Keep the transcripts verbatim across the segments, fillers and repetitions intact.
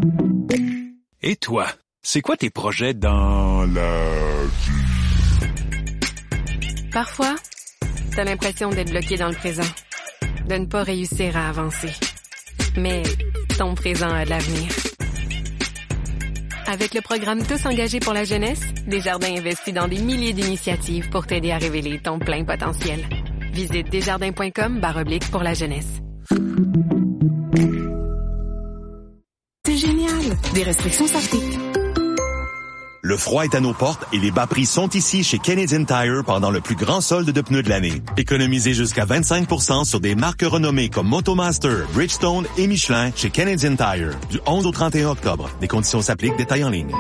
Et toi, c'est quoi tes projets dans la vie? Parfois, t'as l'impression d'être bloqué dans le présent, de ne pas réussir à avancer. Mais ton présent a de l'avenir. Avec le programme Tous engagés pour la jeunesse, Desjardins investit dans des milliers d'initiatives pour t'aider à révéler ton plein potentiel. Visite desjardins.com barre oblique pour la jeunesse. C'est génial! Des restrictions s'appliquent. Le froid est à nos portes et les bas prix sont ici chez Canadian Tire pendant le plus grand solde de pneus de l'année. Économisez jusqu'à vingt-cinq pour cent sur des marques renommées comme Motomaster, Bridgestone et Michelin chez Canadian Tire. Du onze au trente et un octobre. Des conditions s'appliquent, détails en ligne.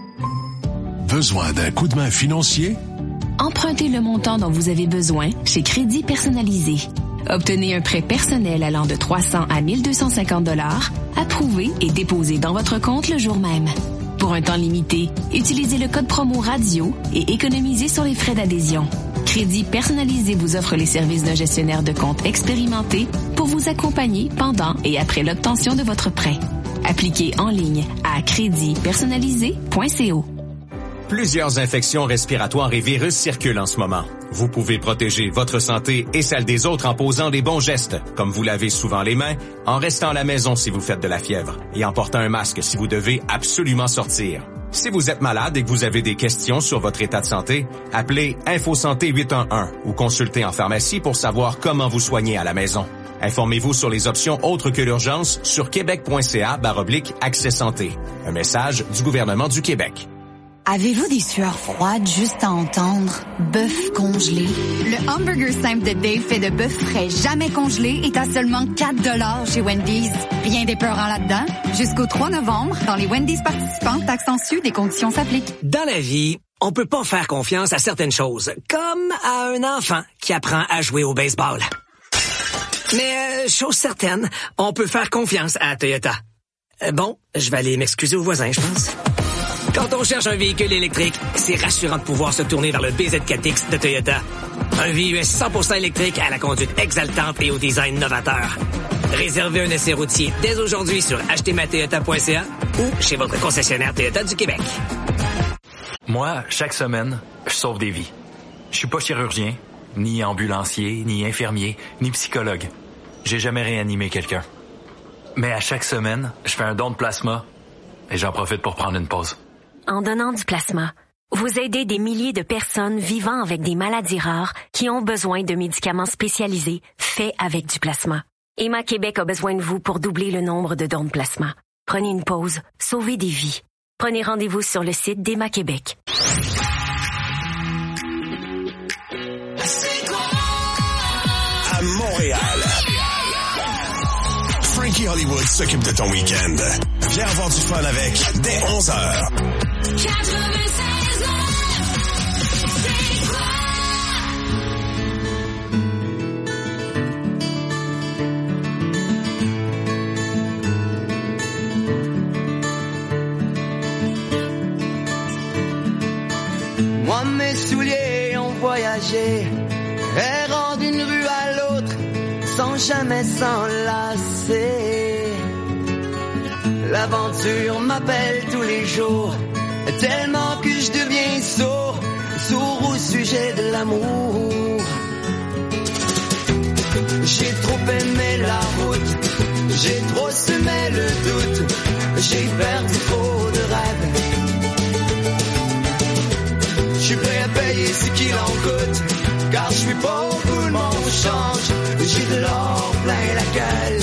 Besoin d'un coup de main financier? Empruntez le montant dont vous avez besoin chez Crédit Personnalisé. Obtenez un prêt personnel allant de trois cents à mille deux cent cinquante dollars, approuvé et déposé dans votre compte le jour même. Pour un temps limité, utilisez le code promo radio et économisez sur les frais d'adhésion. Crédit Personnalisé vous offre les services d'un gestionnaire de compte expérimenté pour vous accompagner pendant et après l'obtention de votre prêt. Appliquez en ligne à crédit personnalisé point co. Plusieurs infections respiratoires et virus circulent en ce moment. Vous pouvez protéger votre santé et celle des autres en posant les bons gestes, comme vous lavez souvent les mains, en restant à la maison si vous faites de la fièvre et en portant un masque si vous devez absolument sortir. Si vous êtes malade et que vous avez des questions sur votre état de santé, appelez InfoSanté huit un un ou consultez en pharmacie pour savoir comment vous soigner à la maison. Informez-vous sur les options autres que l'urgence sur québec.ca barre oblique accès santé. Un message du gouvernement du Québec. Avez-vous des sueurs froides juste à entendre? Bœuf congelé. Le hamburger simple de Dave fait de bœuf frais jamais congelé est à seulement quatre dollars chez Wendy's. Rien d'épeurant là-dedans. Jusqu'au trois novembre, dans les Wendy's participants, taxes en su, des conditions s'appliquent. Dans la vie, on peut pas faire confiance à certaines choses, comme à un enfant qui apprend à jouer au baseball. Mais, euh, chose certaine, on peut faire confiance à Toyota. Euh, bon, je vais aller m'excuser aux voisins, je pense. Quand on cherche un véhicule électrique, c'est rassurant de pouvoir se tourner vers le B Z quatre X de Toyota. Un V U S cent pour cent électrique à la conduite exaltante et au design novateur. Réservez un essai routier dès aujourd'hui sur acheter ma toyota point c a ou chez votre concessionnaire Toyota du Québec. Moi, chaque semaine, je sauve des vies. Je suis pas chirurgien, ni ambulancier, ni infirmier, ni psychologue. J'ai jamais réanimé quelqu'un. Mais à chaque semaine, je fais un don de plasma et j'en profite pour prendre une pause. En donnant du plasma, vous aidez des milliers de personnes vivant avec des maladies rares qui ont besoin de médicaments spécialisés faits avec du plasma. Emma Québec a besoin de vous pour doubler le nombre de dons de plasma. Prenez une pause, sauvez des vies. Prenez rendez-vous sur le site d'Emma Québec. À Montréal, Frankie Hollywood s'occupe de ton week-end. Viens avoir du fun avec dès onze heures. Moi, mes souliers ont voyagé, errant d'une rue à l'autre, sans jamais s'enlacer. L'aventure m'appelle tous les jours, tellement que je deviens sourd, sourd au sujet de l'amour. J'ai trop aimé la route, j'ai trop semé le doute, j'ai perdu trop de rêves. Je suis prêt à payer ce qu'il en coûte, car je suis pauvre, le monde change, j'ai de l'or plein la gueule.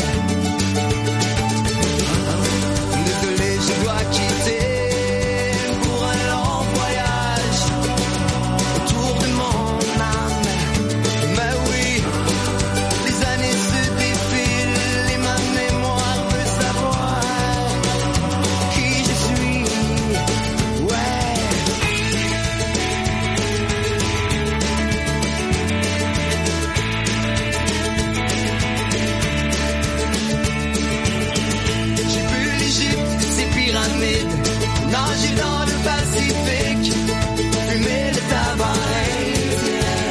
Désolé, je dois quitter pour un long voyage autour de mon âme. Mais oui, les années se défilent et ma mémoire veut savoir qui je suis. Ouais. Nager dans le Pacifique, fumer le tabac indien,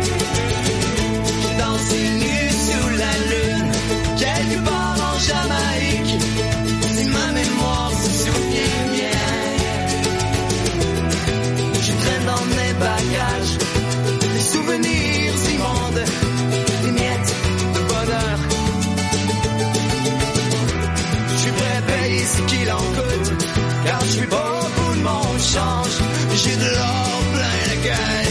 danser nu sous la lune, quelque part en Jamaïque, si ma mémoire payer ce qu'il en coûte. Car je suis beaucoup de mon change, j'ai de l'or plein la gueule.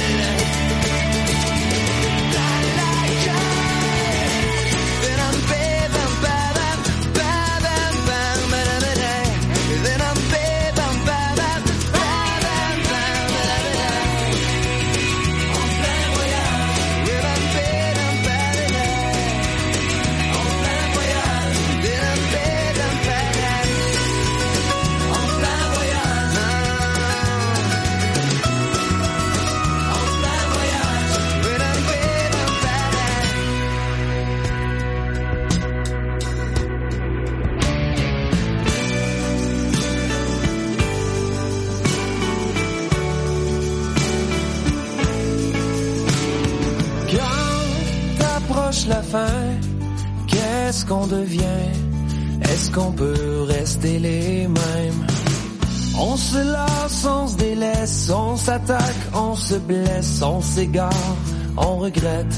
La fin, qu'est-ce qu'on devient? Est-ce qu'on peut rester les mêmes? On se lasse, on se délaisse, on s'attaque, on se blesse, on s'égare, on regrette.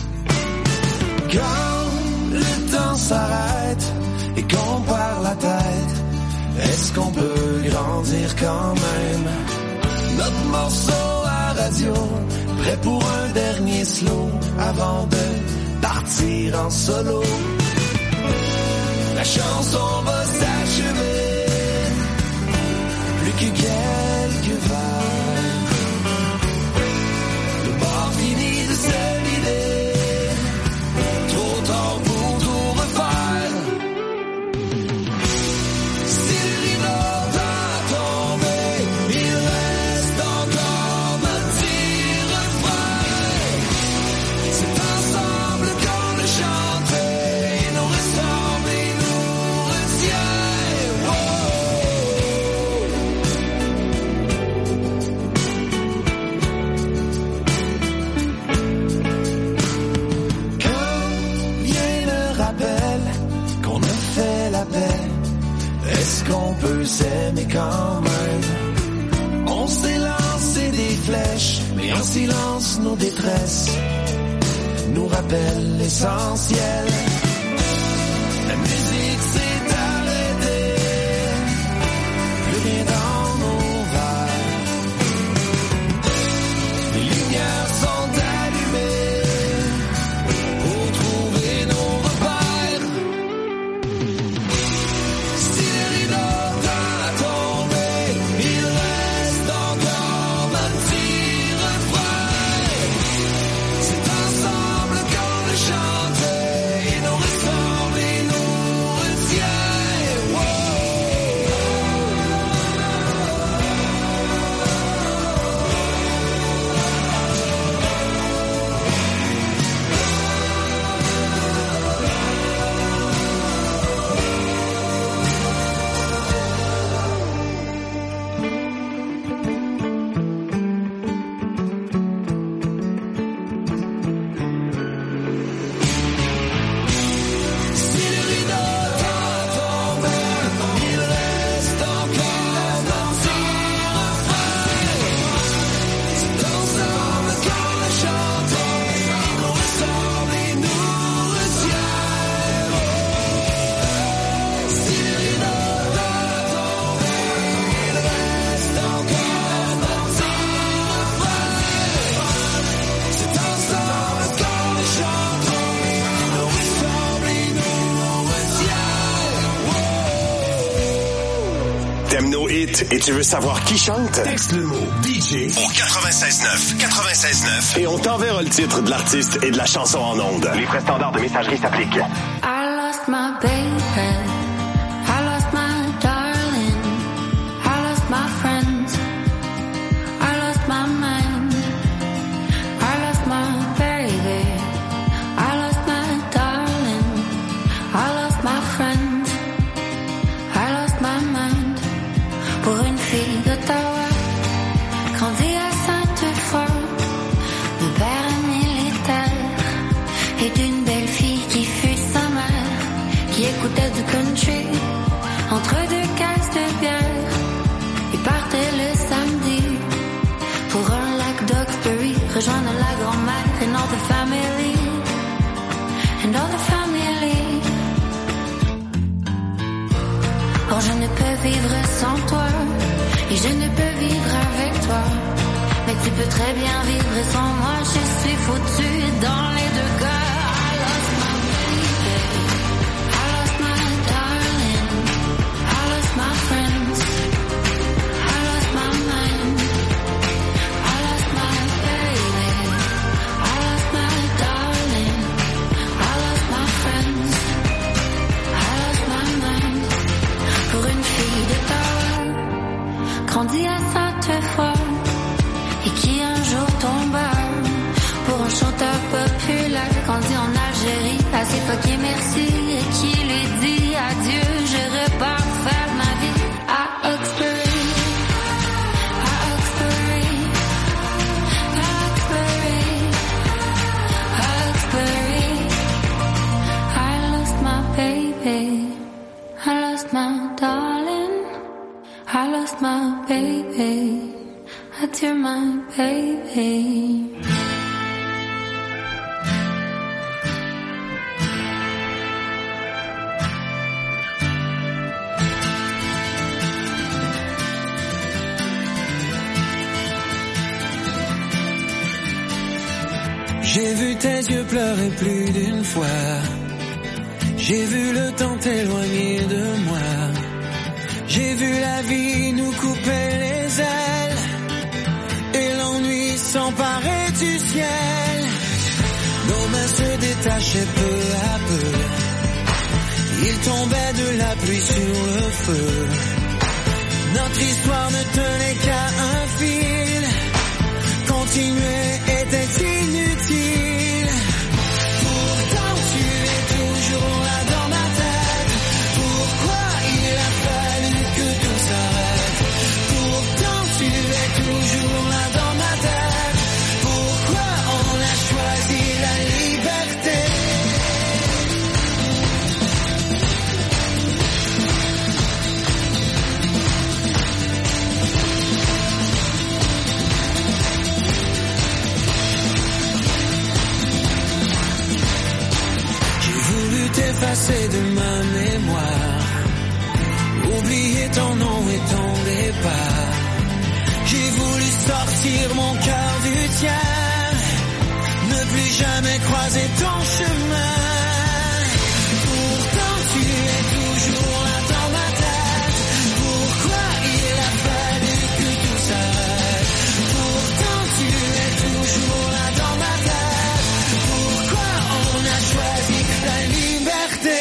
Quand le temps s'arrête et qu'on perd la tête, est-ce qu'on peut grandir quand même? Notre morceau à radio, prêt pour un dernier slow avant de partir en solo. La chanson va s'achever, plus que quelques vagues. Le bord finit de se vider, trop tard pour tout refaire. Si le rideau t'a tombé, il reste encore un petit refrain. C'est ensemble qu'on le chante, il nous ressemble, il nous retient. Oh. Quand vient le rappel qu'on a fait la paix, est-ce qu'on peut s'aimer quand même? On s'est lancé des flèches, mais en silence nos détresses nous rappellent l'essentiel. La musique s'est arrêtée, plus rien dans nos verres. Les lumières sont allumées pour trouver nos repères. Si le rideau t'a tombé, il reste encore un petit refrain. C'est ensemble qu'on le chante, il nous ressemble, il nous retient. Si le rideau t'a tombé, il reste encore un petit refrain. C'est ensemble qu'on le chante, il nous ressemble, il nous retient. Si le rideau t'a tombé, il reste encore un petit refrain. C'est ensemble qu'on le chante, il nous ressemble, il nous retient. T'aimes nos hits et tu veux savoir qui chante? Texte le mot D J au quatre-vingt-seize neuf. quatre-vingt-seize neuf. Et on t'enverra le titre de l'artiste et de la chanson en ondes. Les frais standards de messagerie s'appliquent. I lost my baby. I lost my darling. I lost my friends. I lost my mind. I lost my baby. I lost my darling. I lost my friends. I lost my mind. Pour une fille d'Ottawa, grandie à Sainte-Foy, le père est militaire, et d'une belle fille qui fut sa mère, qui écoutait du country. Or je ne peux vivre sans toi, et je ne peux vivre avec toi. Mais tu peux très bien vivre sans moi, je suis foutue dans les deux cas. I lost my baby, I lost my darling, I lost my friends, I lost my mind, I lost my baby, I lost my darling, I lost my friends, I lost my mind. Pour une fille de Tower, grandie à Sainte-Foy, et qui un jour tomba pour un chanteur populaire grandi en Algérie, à ses fucké merci, et qui lui dit adieu, je repars faire ma vie à Oxbury, à Oxbury, à Oxbury, à Oxbury. I lost my baby, I lost my darling, I lost my baby, adieu my baby. J'ai vu tes yeux pleurer plus d'une fois. J'ai vu le temps t'éloigner de moi. J'ai vu la vie nous couper les ailes et l'ennui s'emparer du ciel. Nos mains se détachaient peu à peu. Il tombait de la pluie sur le feu. Notre histoire ne tenait qu'à un fil. Continuer était inutile. Pourtant tu es toujours là dans ma tête. Pourquoi il a fallu que tout s'arrête? Pourtant tu es toujours là dans ma tête. Pourquoi on a choisi la liberté? T'effacer de ma mémoire, oublier ton nom et ton départ. J'ai voulu sortir mon cœur du tien, ne plus jamais croiser ton chemin. Pourtant tu es toujours là dans ma tête. Pourquoi il a fallu que tout s'arrête? Pourtant tu es toujours là dans ma tête. Pourquoi on a choisi la liberté?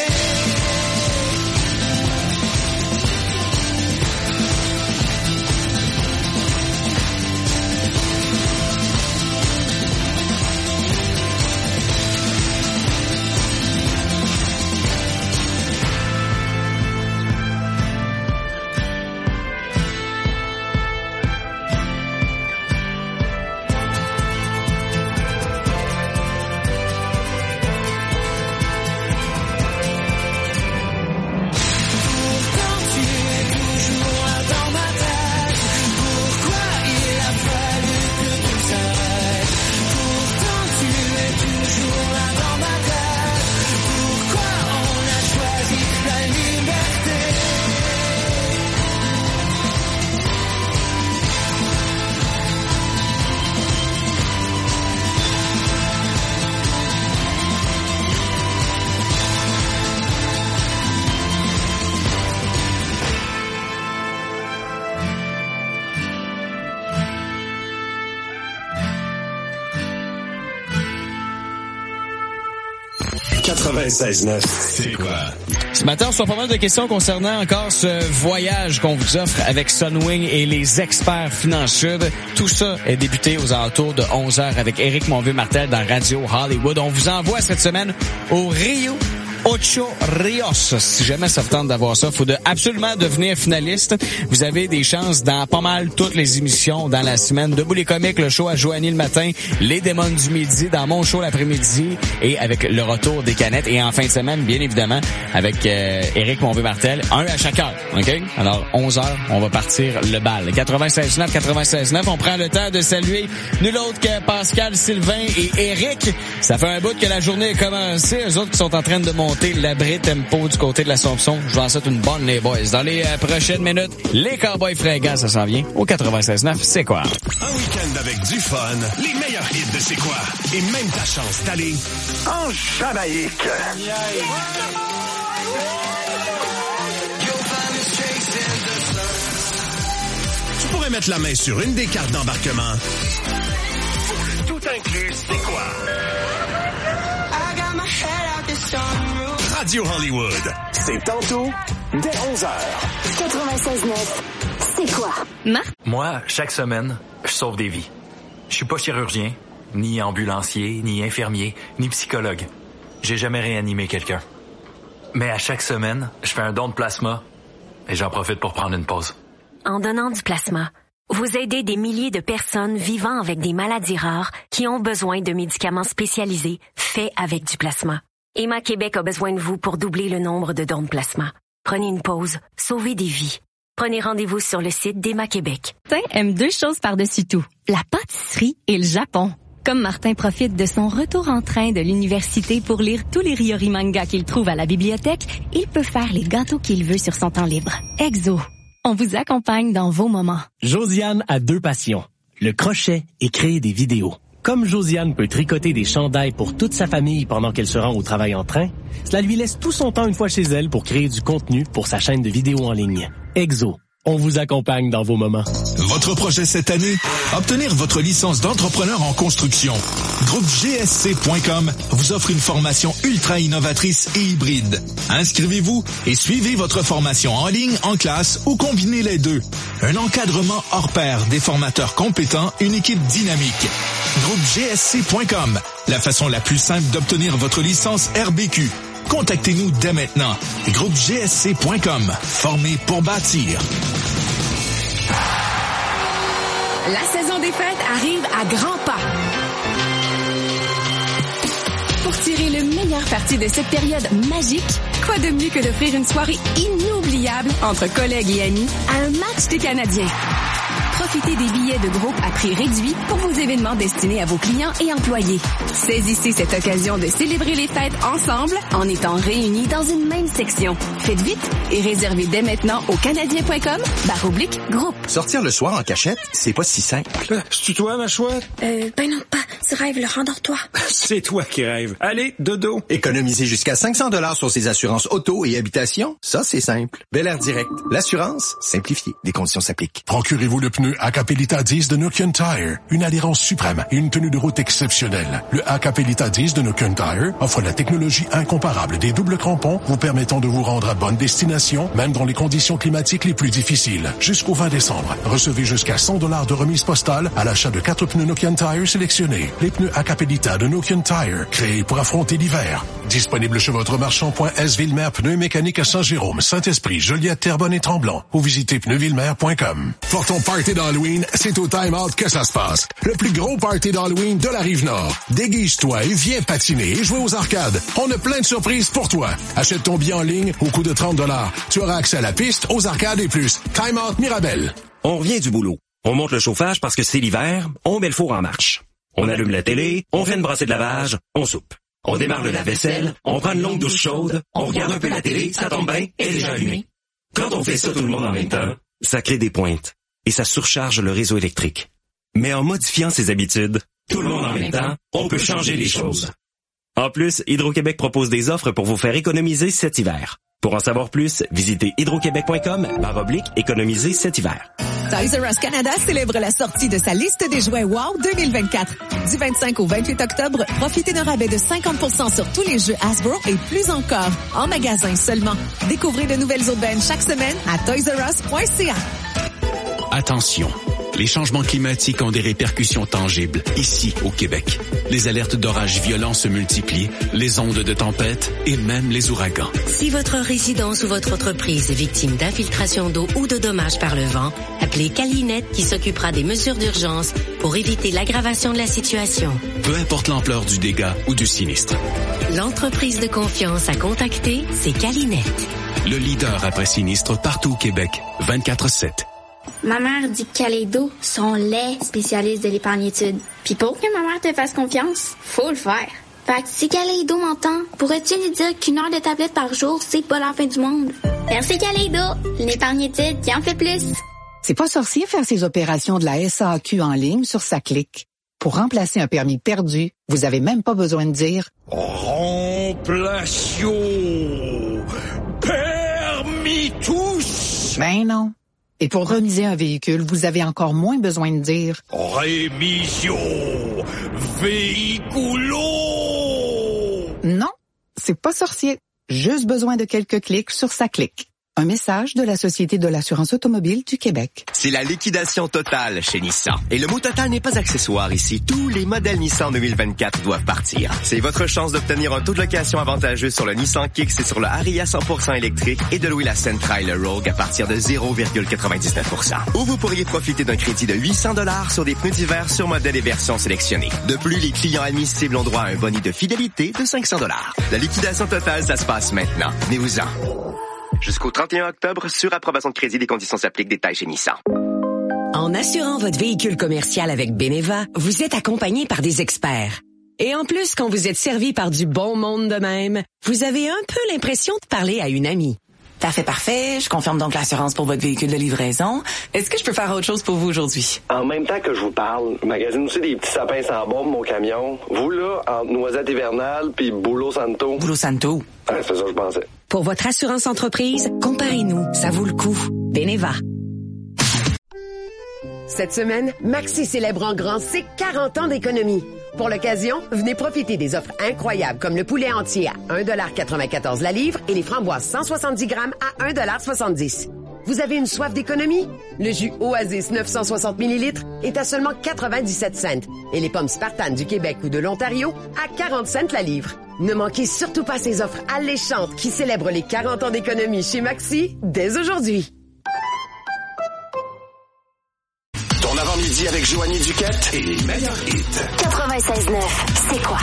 quatre-vingt-seize neuf. C'est quoi? Ce matin, on reçoit pas mal de questions concernant encore ce voyage qu'on vous offre avec Sunwing et les experts Finance Sud. Tout ça est débuté aux alentours de onze heures avec Éric Monvieux-Martel dans Radio Hollywood. On vous envoie cette semaine au Rio Ocho Rios. Si jamais ça vous tente d'avoir ça, il faut de, absolument devenir finaliste. Vous avez des chances dans pas mal toutes les émissions dans la semaine. Debout les comiques, le show à Joanie le matin, les démons du midi, dans mon show l'après-midi et avec le retour des canettes. Et en fin de semaine, bien évidemment, avec euh, Éric Monvieux-Martel, un à chaque heure. OK? Alors, onze heures, on va partir le bal. quatre-vingt-seize neuf, quatre-vingt-seize neuf, on prend le temps de saluer nul autre que Pascal, Sylvain et Éric. Ça fait un bout que la journée a commencé. Eux autres qui sont en train de monter monter l'abri tempo du côté de l'Assomption. Je vous en souhaite une bonne, les boys. Dans les euh, prochaines minutes, les Cowboys fringants, ça s'en vient. Au quatre-vingt-seize neuf, c'est quoi? Un week-end avec du fun, les meilleurs hits de C'est quoi? Et même ta chance d'aller en Jamaïque. Tu pourrais mettre la main sur une des cartes d'embarquement. Tout inclus, c'est quoi? Radio Hollywood. C'est tantôt, dès onze heures. quatre-vingt-seize neuf, c'est quoi? Marc? Moi, chaque semaine, je sauve des vies. Je suis pas chirurgien, ni ambulancier, ni infirmier, ni psychologue. J'ai jamais réanimé quelqu'un. Mais à chaque semaine, je fais un don de plasma et j'en profite pour prendre une pause. En donnant du plasma, vous aidez des milliers de personnes vivant avec des maladies rares qui ont besoin de médicaments spécialisés faits avec du plasma. Emma Québec a besoin de vous pour doubler le nombre de dons de plasma. Prenez une pause, sauvez des vies. Prenez rendez-vous sur le site d'Emma Québec. Martin aime deux choses par-dessus tout, la pâtisserie et le Japon. Comme Martin profite de son retour en train de l'université pour lire tous les Ryori mangas qu'il trouve à la bibliothèque, il peut faire les gâteaux qu'il veut sur son temps libre. Exo, on vous accompagne dans vos moments. Josiane a deux passions, le crochet et créer des vidéos. Comme Josiane peut tricoter des chandails pour toute sa famille pendant qu'elle se rend au travail en train, cela lui laisse tout son temps une fois chez elle pour créer du contenu pour sa chaîne de vidéos en ligne. Exo, on vous accompagne dans vos moments. Votre projet cette année? Obtenir votre licence d'entrepreneur en construction. Groupe G S C point com vous offre une formation ultra innovatrice et hybride. Inscrivez-vous et suivez votre formation en ligne, en classe ou combinez les deux. Un encadrement hors pair, des formateurs compétents, une équipe dynamique. Groupe G S C point com, la façon la plus simple d'obtenir votre licence R B Q. Contactez-nous dès maintenant. Groupe G S C point com, formé pour bâtir. La saison des fêtes arrive à grands pas. Pour tirer le meilleur parti de cette période magique, quoi de mieux que d'offrir une soirée inoubliable entre collègues et amis à un match des Canadiens. Profitez des billets de groupe à prix réduit pour vos événements destinés à vos clients et employés. Saisissez cette occasion de célébrer les fêtes ensemble en étant réunis dans une même section. Faites vite et réservez dès maintenant au canadien point com barre oblique groupe. Sortir le soir en cachette, c'est pas si simple. C'est-tu toi, ma chouette? Euh, ben non, pas. Tu rêves, le rendors-toi. C'est toi qui rêves. Allez, dodo. Économiser jusqu'à cinq cents dollars sur ses assurances auto et habitation, ça, c'est simple. Bel Air Direct. L'assurance, simplifiée. Des conditions s'appliquent. Procurez-vous le pneu Acapelita dix de Nokian Tire. Une adhérence suprême et une tenue de route exceptionnelle. Le Acapelita dix de Nokian Tire offre la technologie incomparable des doubles crampons vous permettant de vous rendre à bonne destination, même dans les conditions climatiques les plus difficiles. Jusqu'au vingt décembre, recevez jusqu'à cent dollars de remise postale à l'achat de quatre pneus Nokian Tire sélectionnés. Les pneus Acapelita de Nokian Tire, créés pour affronter l'hiver. Disponible chez votre marchand point S Villemer Pneus Mécaniques à Saint-Jérôme, Saint-Esprit, Joliette, Terrebonne et Tremblant. Ou visitez pneus villemer point com. Pour ton party d'Halloween, c'est au Time Out que ça se passe. Le plus gros party d'Halloween de la Rive-Nord. Déguise-toi et viens patiner et jouer aux arcades. On a plein de surprises pour toi. Achète ton billet en ligne au coût de trente dollars. Tu auras accès à la piste, aux arcades et plus. Time Out Mirabel. On revient du boulot. On monte le chauffage parce que c'est l'hiver. On met le four en marche. On allume la télé, on fait une brassée de lavage, on soupe. On démarre le lave-vaisselle, on prend une longue douche chaude, on regarde un peu la télé, ça tombe bien, elle est déjà allumée. Quand on fait ça tout le monde en même temps, ça crée des pointes et ça surcharge le réseau électrique. Mais en modifiant ses habitudes, tout le monde en même temps, on peut changer les choses. En plus, Hydro-Québec propose des offres pour vous faire économiser cet hiver. Pour en savoir plus, visitez hydroquebec point com barre oblique économiser cet hiver. Toys R Us Canada célèbre la sortie de sa liste des jouets Wow deux mille vingt-quatre. Du vingt-cinq au vingt-huit octobre, profitez d'un rabais de cinquante pour cent sur tous les jeux Hasbro et plus encore, en magasin seulement. Découvrez de nouvelles aubaines chaque semaine à toys r us point c a. Attention, les changements climatiques ont des répercussions tangibles ici au Québec. Les alertes d'orages violents se multiplient, les ondes de tempête et même les ouragans. Si votre résidence ou votre entreprise est victime d'infiltration d'eau ou de dommages par le vent, appelez Calinette qui s'occupera des mesures d'urgence pour éviter l'aggravation de la situation. Peu importe l'ampleur du dégât ou du sinistre. L'entreprise de confiance à contacter, c'est Calinette. Le leader après sinistre partout au Québec, vingt-quatre sept. Ma mère dit que Kaleido sont les spécialistes de l'épargne-études. Puis pour que ma mère te fasse confiance, faut le faire. Fait que si Kaleido m'entend, pourrais-tu lui dire qu'une heure de tablette par jour, c'est pas la fin du monde? Merci Kaleido, une épargne utile qui en fait plus. C'est pas sorcier faire ses opérations de la S A Q en ligne sur sa clique. Pour remplacer un permis perdu, vous avez même pas besoin de dire « Remplation permis tous ». Ben non. Et pour remiser un véhicule, vous avez encore moins besoin de dire « Rémission véhiculo ». Non, c'est pas sorcier. Juste besoin de quelques clics sur sa clique. Un message de la Société de l'assurance automobile du Québec. C'est la liquidation totale chez Nissan. Et le mot total n'est pas accessoire ici. Tous les modèles Nissan deux mille vingt-quatre doivent partir. C'est votre chance d'obtenir un taux de location avantageux sur le Nissan Kicks et sur le Ariya cent pour cent électrique et de louer la Sentra et le Rogue à partir de zéro virgule quatre-vingt-dix-neuf pour cent. Ou vous pourriez profiter d'un crédit de huit cents dollars sur des pneus d'hiver sur modèles et versions sélectionnées. De plus, les clients admissibles ont droit à un boni de fidélité de cinq cents dollars. La liquidation totale, ça se passe maintenant. Venez-vous-en. Jusqu'au trente et un octobre, sur approbation de crédit, des conditions s'appliquent, détails chez Nissan. En assurant votre véhicule commercial avec Beneva, vous êtes accompagné par des experts. Et en plus, quand vous êtes servi par du bon monde de même, vous avez un peu l'impression de parler à une amie. Parfait, parfait. Je confirme donc l'assurance pour votre véhicule de livraison. Est-ce que je peux faire autre chose pour vous aujourd'hui? En même temps que je vous parle, je magasine aussi des petits sapins sans bombe, mon camion. Vous, là, entre Noisette hivernale puis Boulot Santo. Boulot Santo? Ouais, c'est ça que je pensais. Pour votre assurance entreprise, comparez-nous. Ça vaut le coup. Beneva. Cette semaine, Maxi célèbre en grand ses quarante ans d'économie. Pour l'occasion, venez profiter des offres incroyables comme le poulet entier à un dollar quatre-vingt-quatorze la livre et les framboises cent soixante-dix grammes à un dollar soixante-dix. Vous avez une soif d'économie? Le jus Oasis neuf cent soixante millilitres est à seulement quatre-vingt-dix-sept cents et les pommes Spartan du Québec ou de l'Ontario à quarante cents la livre. Ne manquez surtout pas ces offres alléchantes qui célèbrent les quarante ans d'économie chez Maxi dès aujourd'hui. Ton avant-midi avec Joanie Duquette et les meilleurs hits. quatre-vingt-seize neuf, c'est quoi?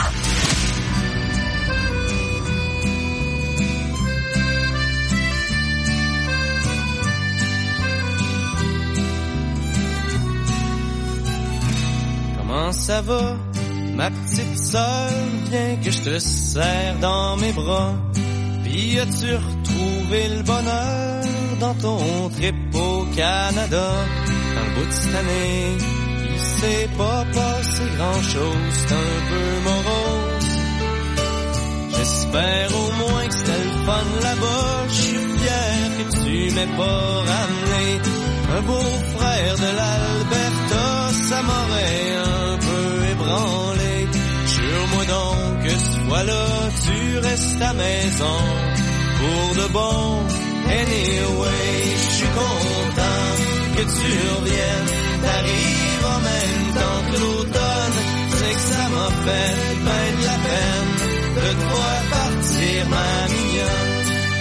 Comment ça va, ma petite sœur? Viens que je te serre dans mes bras. Puis as-tu retrouvé le bonheur dans ton trip au Canada? Dans le bout de cette année, il s'est pas passé grand-chose, c'est un peu morose. J'espère au moins que c'était le fun là-bas. Je suis fier que tu m'aies pas ramené un beau-frère de l'Alberta, ça m'aurait un peu ébranlé. Jure-moi donc que ce fois-là, tu restes à maison pour de bon. Anyway, je suis content que tu reviennes. T'arrives en même temps que l'automne. C'est que ça m'a fait ben de la peine de te voir partir, ma mignonne.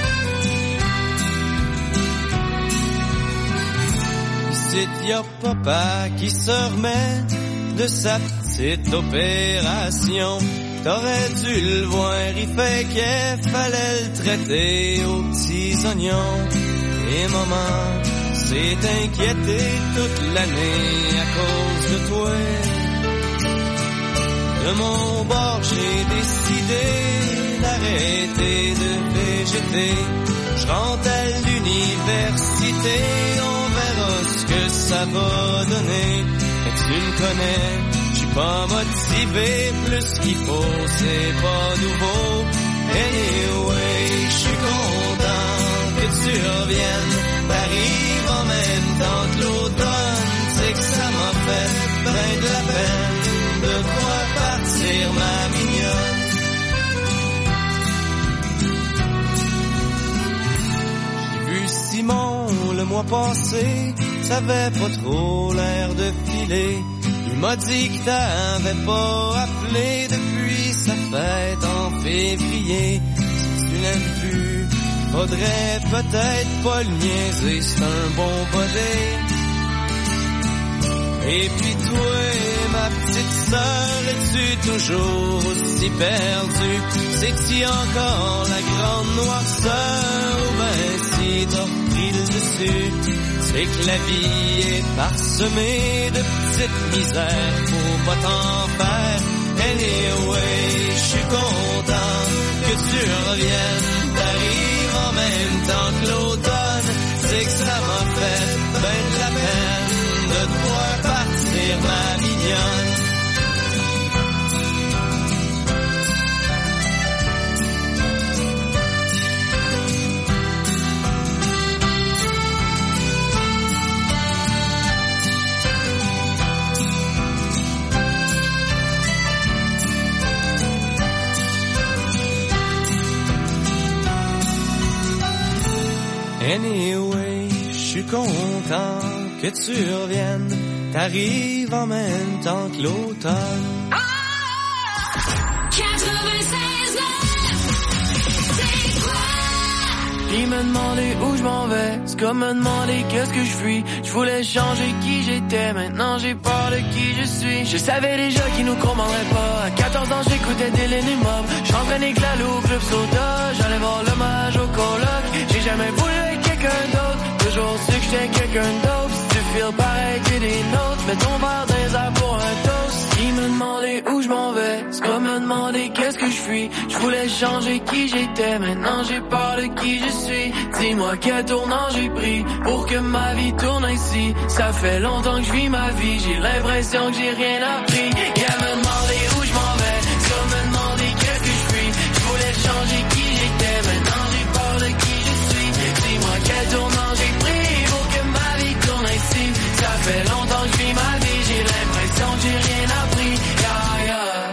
Ici y'a papa qui se remet de sa petite opération. T'aurais dû le voir, il fait qu'il fallait le traiter aux petits oignons. Et maman s'est inquiétée toute l'année à cause de toi. De mon bord, j'ai décidé d'arrêter de végéter. Je rentre à l'université, on verra ce que ça va donner. Mais tu me connais, je suis pas motivé, plus qu'il faut, c'est pas nouveau. Anyway, je suis content que tu reviennes. T'arrives en même temps que l'automne, c'est que ça m'a fait ben de la peine de voir partir, ma mignonne. J'ai vu Simon le mois passé, ça avait pas trop l'air de filer. Il m'a dit que t'avais pas appelé depuis sa fête en février. Si tu l'aimes plus, faudrait peut-être pas le niaiser, c'est un bon body. Et puis toi, ma petite sœur, es-tu toujours aussi perdue? C'est-tu encore la grande noirceur ou ben si t'as repris le dessus? C'est que la vie est parsemée de petites misères, faut pas t'en faire. Anyway, je suis content que tu reviennes. T'arrives en même temps que l'automne. C'est que ça m'a fait ben de la peine de te voir partir, ma mignonne. Anyway, je suis content que tu reviennes. T'arrives en même temps que l'automne. Ah! quatre-vingt-seize c'est quoi? Il m'a demandé où je m'en vais, c'est comme me demander qu'est-ce que je suis. Je voulais changer qui j'étais, maintenant j'ai peur de qui je suis. Je savais déjà qu'ils nous commanderait pas. À quatorze ans j'écoutais des Lenimum. J'entraînais que la loupe, club soda. J'allais voir l'hommage au coloc. J'ai jamais voulu être quelqu'un d'autre. Toujours su que j'étais quelqu'un d'autre. Si tu feels pareil que des nôtres, mets ton verre dans les airs pour un toast. Il me demandait où je m'en vais, c'est comme me demander qu'est-ce que je suis. Je voulais changer qui j'étais, maintenant j'ai peur de qui je suis. Dis-moi quel tournant j'ai pris pour que ma vie tourne ainsi. Ça fait longtemps que je vis ma vie, j'ai l'impression que j'ai rien appris. Et elle me demandait où je m'en vais, c'est comme me demander qu'est-ce que je suis. Je voulais changer qui j'étais, maintenant j'ai peur de qui je suis. Dis-moi quel tournant j'ai pris pour que ma vie tourne ainsi. Ça fait longtemps que je vis ma vie, j'ai l'impression que j'ai rien appris. Yeah, yeah.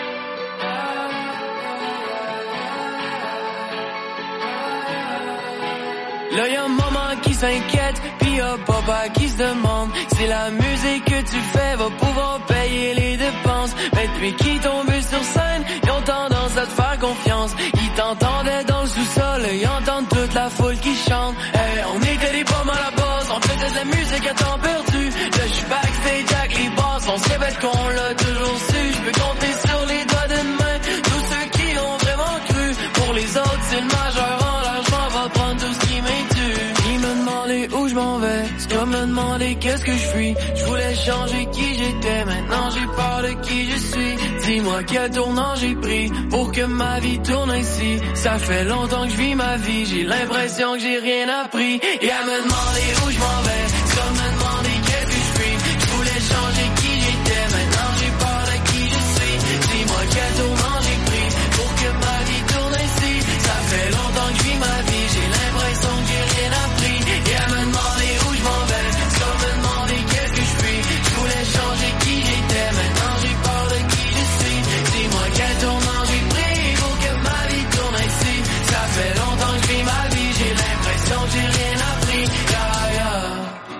Là y'a maman qui s'inquiète, pis y'a papa qui se demande si la musique que tu fais va pouvoir payer les dépenses. Mais depuis qu'ils tombent sur scène, ils ont tendance à te faire confiance. Ils t'entendaient dans le sous-sol, ils entendent toute la foule qui chante. Hey, on était des pommes à la base, on faisait de la musique à temps perdu. Là j'suis backstage avec les boss, on se répète qu'on l'a toujours su. J'peux compter sur les doigts d'une main tous ceux qui ont vraiment cru. Pour les autres c'est le majeur en l'argent va prendre tout ce qui m'intue. Ils me demandaient où je m'en vais, c'est comme me demander qu'est-ce que je suis. Je voulais changer qui j'étais, maintenant j'ai peur de qui je suis. Dis-moi quel tournant j'ai pris pour que ma vie tourne ainsi. Ça fait longtemps que je vis ma vie, j'ai l'impression que j'ai rien appris. Et à me demander où je m'en vais, c'est comme me demander qu'est-ce que je suis. Je voulais changer qui j'étais, maintenant j'ai peur de qui je suis. Dis-moi quel tournant j'ai pris pour que ma vie tourne ainsi. Ça fait longtemps que je vis ma vie, j'ai l'impression que j'ai rien appris. Et à me demander où je m'en vais, c'est comme me demander qu'est-ce que je suis. Je voulais changer qui j'étais, maintenant j'ai peur de qui je suis. Dis-moi quel tournant j'ai pris pour que ma vie tourne ainsi. Ça fait longtemps que je vis ma vie, j'ai l'impression que j'ai rien appris. Yeah, yeah.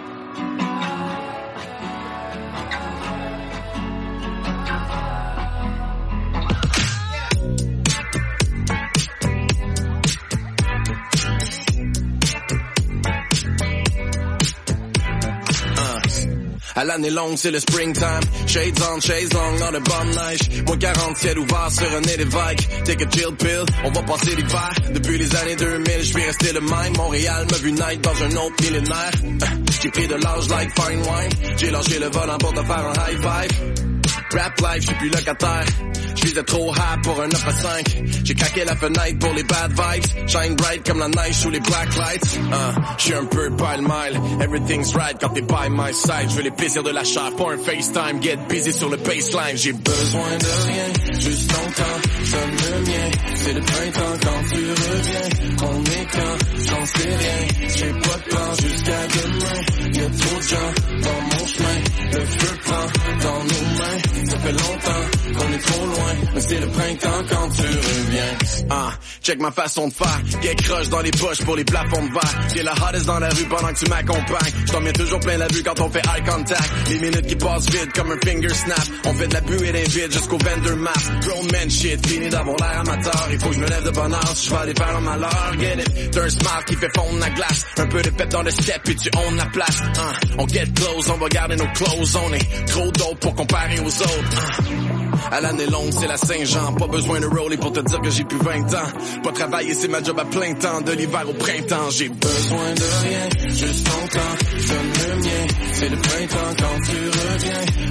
À l'année longue, c'est le springtime. Shades on, shades long, dans le bum neige. Moins quarante, ciel ouvert sur un nez d'évêque. Take a chill pill, on va passer l'hiver. Depuis les années deux mille, je suis resté le même. Montréal m'a vu naître dans un autre millénaire. J'ai pris de l'âge like fine wine. J'ai lâché le volant pour te faire un high five. Rap life, j'suis plus locataire. J'visais trop high pour un neuf à cinq. J'ai craqué la fenêtre pour les bad vibes. Shine bright comme la neige sous les black lights. Uh, j'suis un peu pile-mile. Everything's right quand t'es by my side. J'veux les plaisirs de la chair pour un FaceTime. Get busy sur le baseline. J'ai besoin de rien, juste ton temps. J'donne le mien, c'est le printemps quand tu reviens. On est quand, j'en sais rien. J'ai pas de plan jusqu'à demain. Y'a trop de gens dans mon chemin. Le feu prend dans nos mains. Ça fait longtemps qu'on est trop loin, mais c'est le printemps quand tu reviens. Ah, check ma façon de faire. Get crush dans les poches pour les plafonds de verre. J'ai la hottest dans la rue pendant que tu m'accompagnes. J't'en mets toujours plein la vue quand on fait eye contact. Les minutes qui passent vite comme un finger snap. On fait de la buée d'un vide jusqu'au vendor map. Grown man shit, fini d'avoir l'air amateur. Il faut que je me lève de bonne heure si je vais aller faire un malheur. Get it, t'as un smile qui fait fondre la glace. Un peu de pep dans le step et tu own la place. Uh, on get close, on va garder nos clothes. On est trop dope pour comparer aux autres. Uh. À l'année longue, c'est la Saint-Jean. Pas besoin de roller pour te dire que j'ai plus vingt ans. Pas travailler, c'est ma job à plein temps. De l'hiver au printemps, j'ai besoin de rien. Juste ton temps, je donne le mien. C'est le printemps quand tu reviens. On est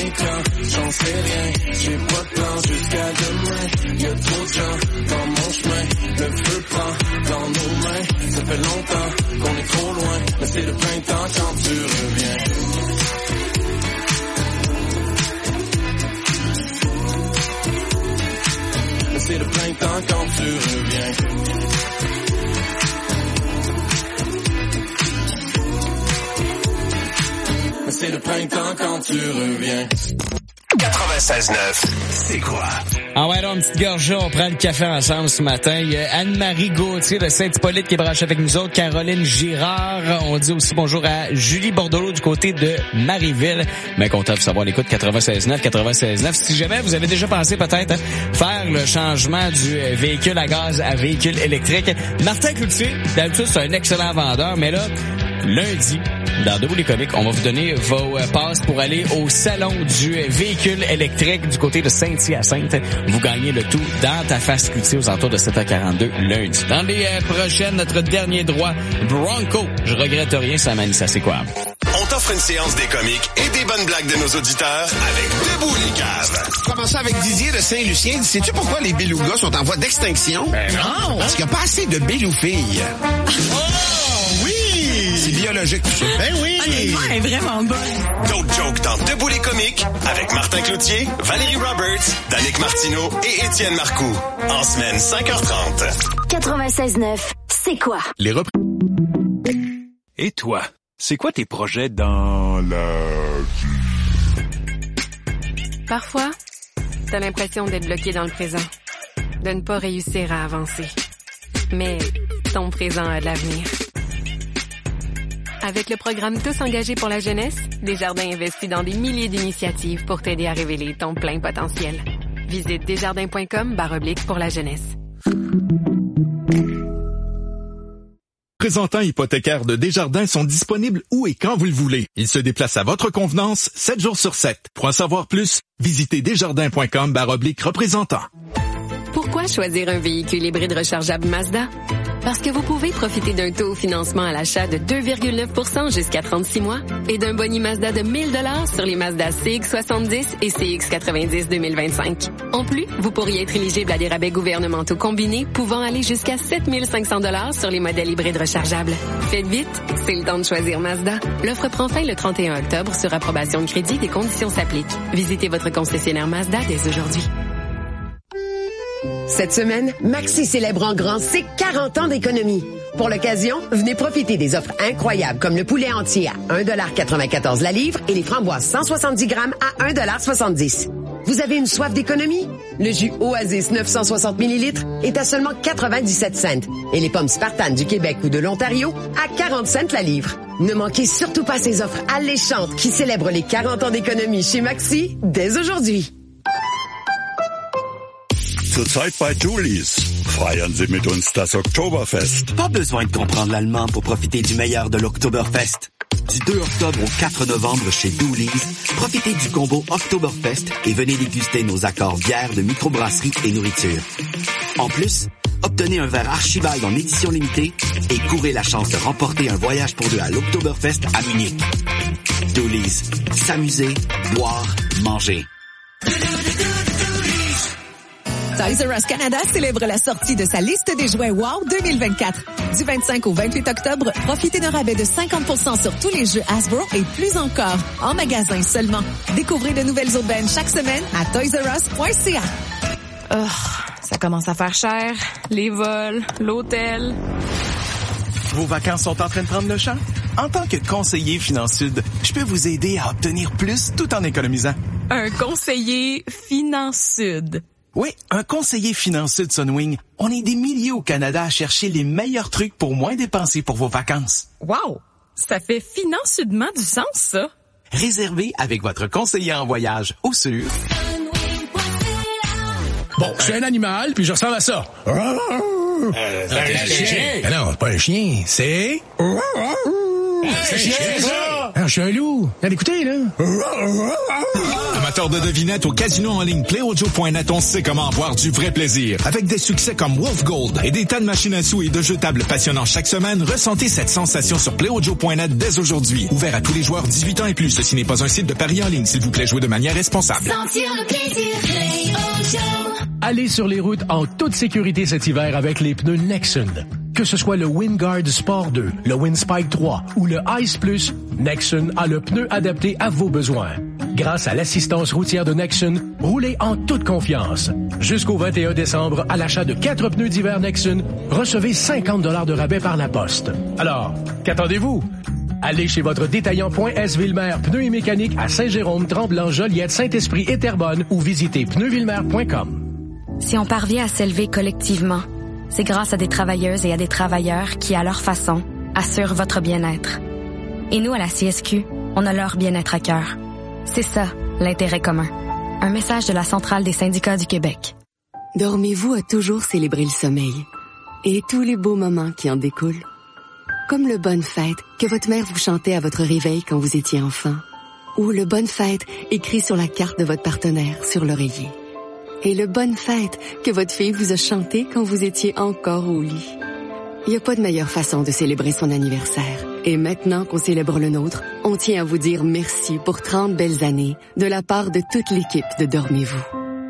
mon clan, j'en sais rien, j'ai pas de plan jusqu'à demain. Y'a trop de gens dans mon chemin, le feu prend dans nos mains. Ça fait longtemps qu'on est trop loin, mais c'est le printemps quand tu reviens. Mais c'est le printemps quand tu reviens. C'est le printemps quand tu reviens. quatre-vingt-seize neuf, c'est quoi? Ah ouais, là, une petite gorgée, on prend le café ensemble ce matin. Il y a Anne-Marie Gauthier de Saint-Hippolyte qui est branchée avec nous autres, Caroline Girard. On dit aussi bonjour à Julie Bordelot du côté de Marieville. Mais content de savoir l'écoute quatre-vingt-seize neuf, quatre-vingt-seize neuf. Si jamais vous avez déjà pensé peut-être hein, faire le changement du véhicule à gaz à véhicule électrique, Martin Cloutier, d'habitude c'est un excellent vendeur, mais là, lundi, dans Debout les comiques, on va vous donner vos euh, passes pour aller au salon du euh, véhicule électrique du côté de Saint-Hyacinthe. Vous gagnez le tout dans ta face Cloutier aux alentours de sept heures quarante-deux lundi. Dans les euh, prochaines, notre dernier droit, Bronco. Je regrette rien, ça manie, ça c'est quoi? On t'offre une séance des comiques et des bonnes blagues de nos auditeurs avec Debout les caves. Commençons avec Didier de Saint-Lucien. Sais-tu pourquoi les belugas sont en voie d'extinction? Ben non! Parce qu'il n'y a pas assez de beloufilles. Oh oui! C'est biologique. Ben oui! Honnêtement, elle est vraiment bonne. D'autres jokes dans Debout les comiques avec Martin Cloutier, Valérie Roberts, Danick Martineau et Étienne Marcoux. En semaine cinq heures trente. quatre-vingt-seize neuf, c'est quoi? Les repr... Et toi, c'est quoi tes projets dans la vie? Parfois, t'as l'impression d'être bloqué dans le présent, de ne pas réussir à avancer. Mais ton présent a de l'avenir. Avec le programme Tous engagés pour la jeunesse, Desjardins investit dans des milliers d'initiatives pour t'aider à révéler ton plein potentiel. Visite desjardins.com barre oblique pour la jeunesse. Représentants hypothécaires de Desjardins sont disponibles où et quand vous le voulez. Ils se déplacent à votre convenance, sept jours sur sept. Pour en savoir plus, visitez desjardins.com barre oblique représentant. Pourquoi choisir un véhicule hybride rechargeable Mazda? Parce que vous pouvez profiter d'un taux au financement à l'achat de deux virgule neuf pour cent jusqu'à trente-six mois et d'un boni Mazda de mille dollars sur les Mazda C X soixante-dix et C X quatre-vingt-dix deux mille vingt-cinq. En plus, vous pourriez être éligible à des rabais gouvernementaux combinés pouvant aller jusqu'à sept mille cinq cents dollars sur les modèles hybrides rechargeables. Faites vite, c'est le temps de choisir Mazda. L'offre prend fin le trente et un octobre sur approbation de crédit. Des conditions s'appliquent. Visitez votre concessionnaire Mazda dès aujourd'hui. Cette semaine, Maxi célèbre en grand ses quarante ans d'économie. Pour l'occasion, venez profiter des offres incroyables comme le poulet entier à un dollar quatre-vingt-quatorze la livre et les framboises cent soixante-dix grammes à un dollar soixante-dix. Vous avez une soif d'économie? Le jus Oasis neuf cent soixante millilitres est à seulement quatre-vingt-dix-sept cents et les pommes Spartan du Québec ou de l'Ontario à quarante cents la livre. Ne manquez surtout pas ces offres alléchantes qui célèbrent les quarante ans d'économie chez Maxi dès aujourd'hui. Zurzeit bei Julis. Feiern Sie mit uns das Oktoberfest. Pas besoin de comprendre l'allemand pour profiter du meilleur de l'Oktoberfest. Du deux octobre au quatre novembre chez Doolies, profitez du combo Oktoberfest et venez déguster nos accords bières de microbrasserie et nourriture. En plus, obtenez un verre Archibald en édition limitée et courez la chance de remporter un voyage pour deux à l'Oktoberfest à Munich. Doolies. S'amuser, boire, manger. Toys R Us Canada célèbre la sortie de sa liste des jouets Wow deux mille vingt-quatre. Du vingt-cinq au vingt-huit octobre, profitez d'un rabais de cinquante pour cent sur tous les jeux Hasbro et plus encore, en magasin seulement. Découvrez de nouvelles aubaines chaque semaine à toys r us point c a. Oh, ça commence à faire cher. Les vols, l'hôtel. Vos vacances sont en train de prendre le champ? En tant que conseiller Finansud, je peux vous aider à obtenir plus tout en économisant. Un conseiller Finansud. Oui, un conseiller Finansud Sunwing. On est des milliers au Canada à chercher les meilleurs trucs pour moins dépenser pour vos vacances. Wow! Ça fait financièrement du sens, ça. Réservez avec votre conseiller en voyage au sur... Bon, c'est un animal, puis je ressemble à ça. Euh, c'est un chien. Non, c'est pas un chien, c'est... C'est un chien, ça! Non, je suis un loup. Allez, écoutez, là. Amateur de devinettes au casino en ligne PlayOjo point net, on sait comment avoir du vrai plaisir. Avec des succès comme Wolf Gold et des tas de machines à sous et de jeux tables passionnants chaque semaine, ressentez cette sensation sur PlayOjo point net dès aujourd'hui. Ouvert à tous les joueurs dix-huit ans et plus. Ceci n'est pas un site de paris en ligne. S'il vous plaît, jouez de manière responsable. Sentir le plaisir, PlayOjo. Allez sur les routes en toute sécurité cet hiver avec les pneus Nexen. Que ce soit le Wingard Sport deux, le Windspike trois ou le Ice Plus, Nexen a le pneu adapté à vos besoins. Grâce à l'assistance routière de Nexen, roulez en toute confiance. Jusqu'au vingt et un décembre, à l'achat de quatre pneus d'hiver Nexen, recevez cinquante dollars de rabais par la poste. Alors, qu'attendez-vous? Allez chez votre détaillant Point S Villemer Pneus et Mécanique à Saint-Jérôme, Tremblant, Joliette, Saint-Esprit et Terrebonne ou visitez pneus villemer point com. Si on parvient à s'élever collectivement, c'est grâce à des travailleuses et à des travailleurs qui, à leur façon, assurent votre bien-être. Et nous, à la C S Q, on a leur bien-être à cœur. C'est ça, l'intérêt commun. Un message de la Centrale des syndicats du Québec. Dormez-vous a toujours célébré le sommeil et tous les beaux moments qui en découlent. Comme le Bonne Fête que votre mère vous chantait à votre réveil quand vous étiez enfant, ou le Bonne Fête écrit sur la carte de votre partenaire sur l'oreiller. Et le Bonne Fête que votre fille vous a chanté quand vous étiez encore au lit. Il n'y a pas de meilleure façon de célébrer son anniversaire. Et maintenant qu'on célèbre le nôtre, on tient à vous dire merci pour trente belles années de la part de toute l'équipe de Dormez-vous.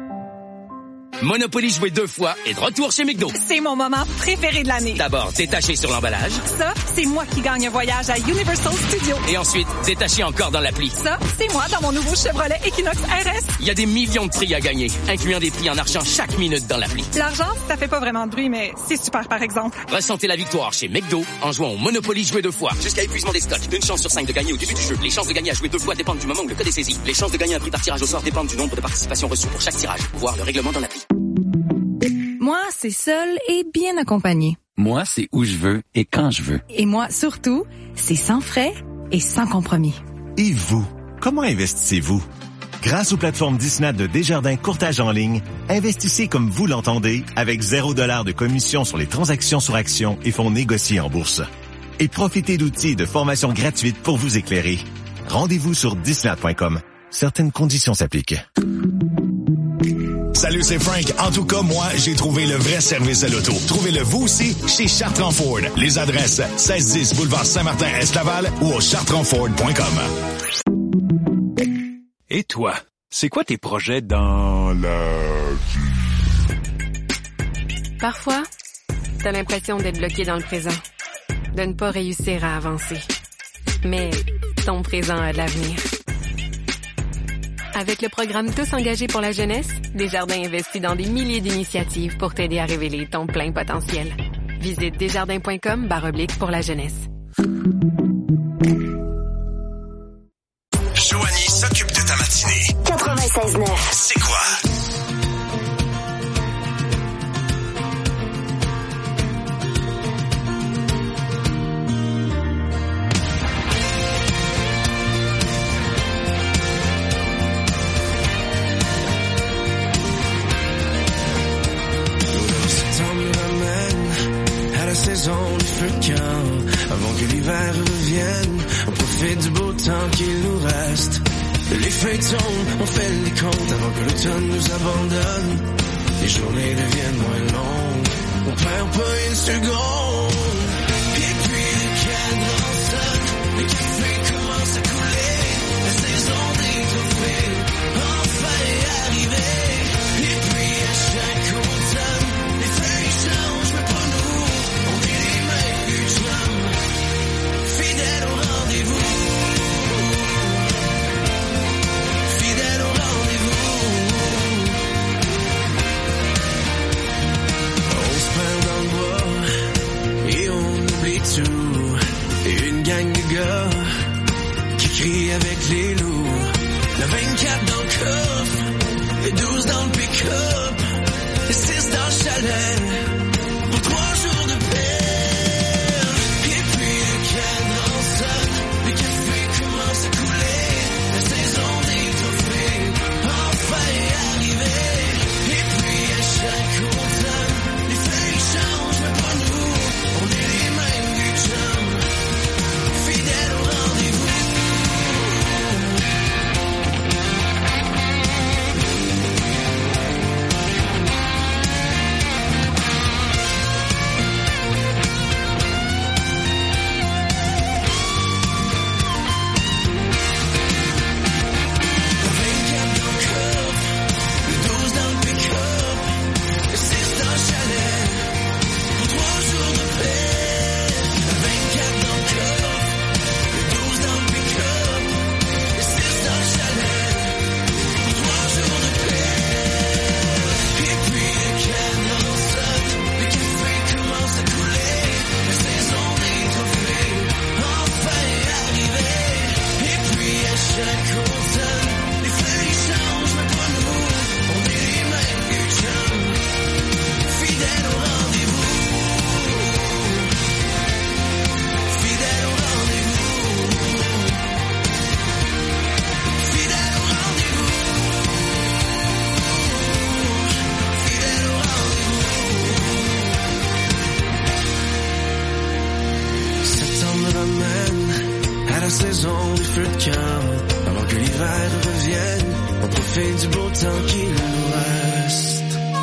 Monopoly joué deux fois et de retour chez McDo. C'est mon moment préféré de l'année. D'abord, détaché sur l'emballage. Ça, c'est moi qui gagne un voyage à Universal Studios. Et ensuite, détaché encore dans l'appli. Ça, c'est moi dans mon nouveau Chevrolet Equinox R S. Il y a des millions de prix à gagner, incluant des prix en argent chaque minute dans l'appli. L'argent, ça fait pas vraiment de bruit, mais c'est super par exemple. Ressentez la victoire chez McDo en jouant au Monopoly joué deux fois. Jusqu'à épuisement des stocks. Une chance sur cinq de gagner au début du jeu. Les chances de gagner à jouer deux fois dépendent du moment où le code est saisi. Les chances de gagner un prix par tirage au sort dépendent du nombre de participations reçues pour chaque tirage. Voir le règlement dans l'appli. Moi, c'est seul et bien accompagné. Moi, c'est où je veux et quand je veux. Et moi, surtout, c'est sans frais et sans compromis. Et vous, comment investissez-vous? Grâce aux plateformes Disney de Desjardins Courtage en ligne, investissez comme vous l'entendez avec zéro dollar de commission sur les transactions sur actions et fonds négociés en bourse. Et profitez d'outils de formation gratuite pour vous éclairer. Rendez-vous sur disney point com. Certaines conditions s'appliquent. Salut, c'est Frank. En tout cas, moi, j'ai trouvé le vrai service à l'auto. Trouvez-le vous aussi chez Chartrand Ford. Les adresses seize dix boulevard Saint-Martin-Est-Laval ou au chartrand ford point com. Et toi, c'est quoi tes projets dans la vie? Parfois, t'as l'impression d'être bloqué dans le présent, de ne pas réussir à avancer. Mais ton présent a de l'avenir. Avec le programme Tous engagés pour la jeunesse, Desjardins investit dans des milliers d'initiatives pour t'aider à révéler ton plein potentiel. Visite desjardins point com barre oblique pour la jeunesse. Joanie s'occupe de ta matinée. quatre-vingt-seize neuf. C'est quoi? Saison de feu camp, avant que l'hiver revienne, on profite du beau temps qu'il nous reste. Les feuilles tombent, on fait les comptes avant que l'automne nous abandonne. Les journées deviennent moins longues, on perd pas une seconde. Et puis le cadran sonne, le café commence à couler, la saison des trophées enfin est arrivée. Et puis à chaque automne, les feuilles changent, mais pas nous. Fidèle au rendez-vous, fidèle au rendez-vous. On se perd dans le bois et on oublie tout. Et une gang de gars qui crient avec les loups. Le vingt-quatre dans le coffre, les douze dans le pick-up, les six dans le chalet. Pour trois jours de paix. Le café commence à couler, la saison des trophées enfin est arrivée. Et puis à chaque automne, les feuilles changent, mais pas nous. On est les mêmes du chum, fidèles au rendez-vous. Jack Colton. Les feuilles changent, mais pas nous. On est les mêmes vieux chums, fidèles au rendez-vous. Fidèles au rendez-vous. Fidèles au rendez-vous. Fidèles au rendez-vous. Septembre ramène à la saison des feux de camp. Avant que l'hiver revienne, on profite du beau temps qui nous reste.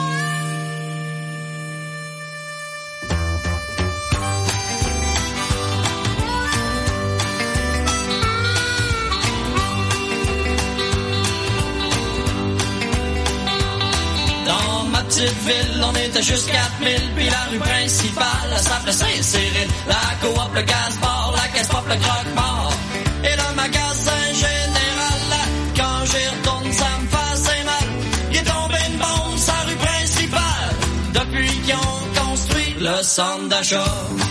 Dans ma petite ville, on était juste quatre mille, puis la rue principale, ça s'appelait Saint-Cyril. La coop, le gaz-bar, la caisse pop, le croque-mort. Et le magasin général, quand j'y retourne, ça me faisait mal. Il est tombé une bombe sur la rue principale, depuis qu'ils ont construit le centre d'achat.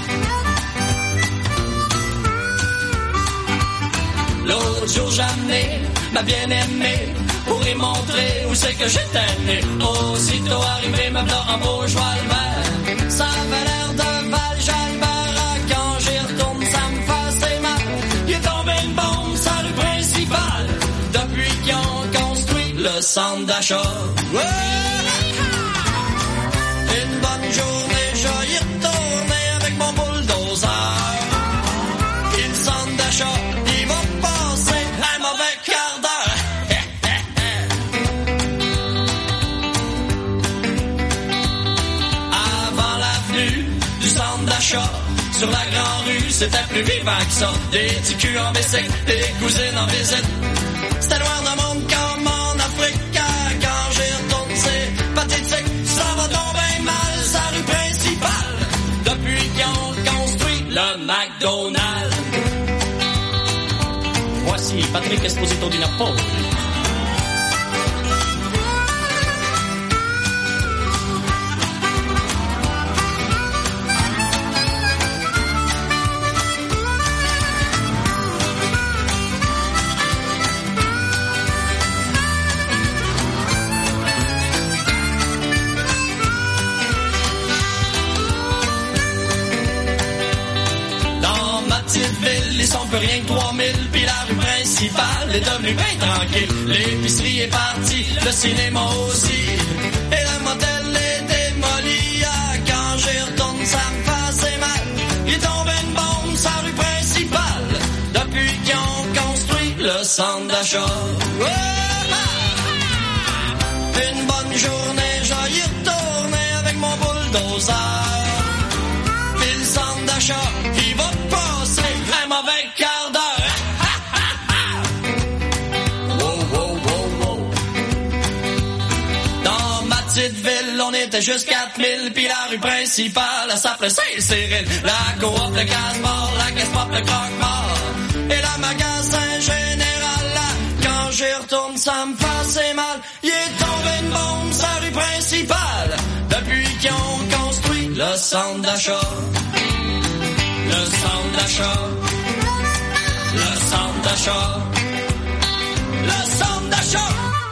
L'autre jour, j'ai amené ma bien-aimée pour y montrer où c'est que j'étais né. Aussitôt arrivé, me v'là en beau joie le vert. Ça avait l'air de Val-Jalbert. Quand j'y retourne, ça me faisait mal. Il est tombé une bombe sur la rue principale, depuis qu'ils ont construit le centre d'achat. Ouais! Une bonne journée, je y retourné avec mon bulldozer. Et le centre d'achat, il va passer un mauvais quart d'heure. D'achat sur la grande rue, c'était plus vivant que ça. Des petits culs en bicycle, des cousines en visite. C'était noir dans le monde comme en Afrique. Quand j'y retourne, c'est pathétique. Ça va tomber mal, sa rue principale, depuis qu'ils ont construit le McDonald's. Voici Patrick Esposito du Napoli. Ils sont plus rien que trois mille, puis la rue principale est devenue bien tranquille. L'épicerie est partie, le cinéma aussi, et le motel est démoli. Ah, quand j'y retourne, ça me faisait mal. Il est tombé une bombe sur la rue principale, depuis qu'ils ont construit le centre d'achat. Ouais! Une bonne journée, je y retourne avec mon bulldozer. Puis le centre d'achat, il va passer un mauvais quart d'heure. Wow, wow, wow, wow. Dans ma petite ville, on était juste quatre mille, puis la rue principale, ça s'appelait Saint-Cyril. La coop, le gaz-bar, la caisse pop, le croque-mort. Et le magasin général, là, quand j'y retourne, ça me faisait mal. Il est tombé une bombe sur la rue principale, depuis qu'ils ont construit le centre d'achat. Le centre d'achat. Le centre d'achat. Le centre d'achat.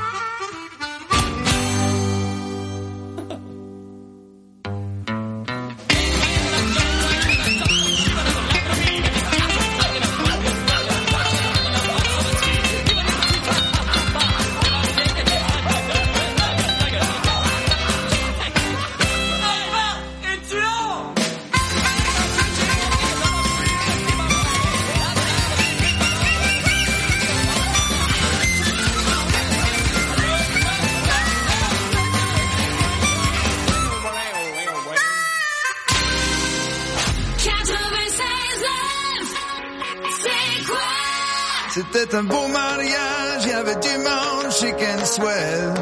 C'était un beau mariage, il y avait du monde chic and swell.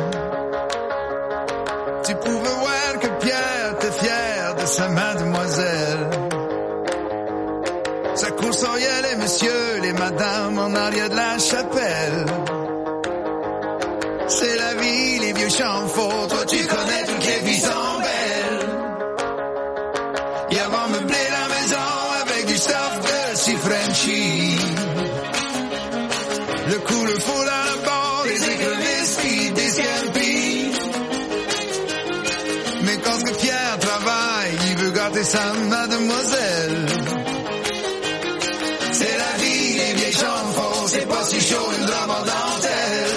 Tu pouvais voir que Pierre était fier de sa mademoiselle. Ça coursoyait les messieurs, les madames en arrière de la chapelle. C'est la vie, les vieux champs faux, toi tu connais toutes les vies sont belles. Ils avaient meublé la maison avec du stuff de si Frenchy. Le coup, le faux, là, le bord, des écrevisses qui disqualifient. Mais quand ce que Pierre travaille, il veut gâter sa mademoiselle. C'est la vie, les vieilles chambres faux, c'est pas si chaud, une drame en dentelle.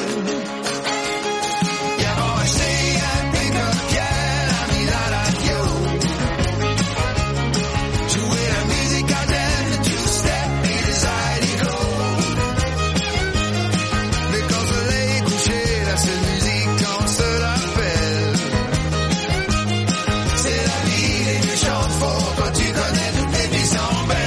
Ils ont acheté un pick-up, Pierre a mis la radio. Jouer la musique à thème, le two-step et les ailes close. Mais quand le soleil est couché, la seule musique qu'on se rappelle. C'est la vie, les vieux chantent fort, toi tu connais toutes les filles sont belles.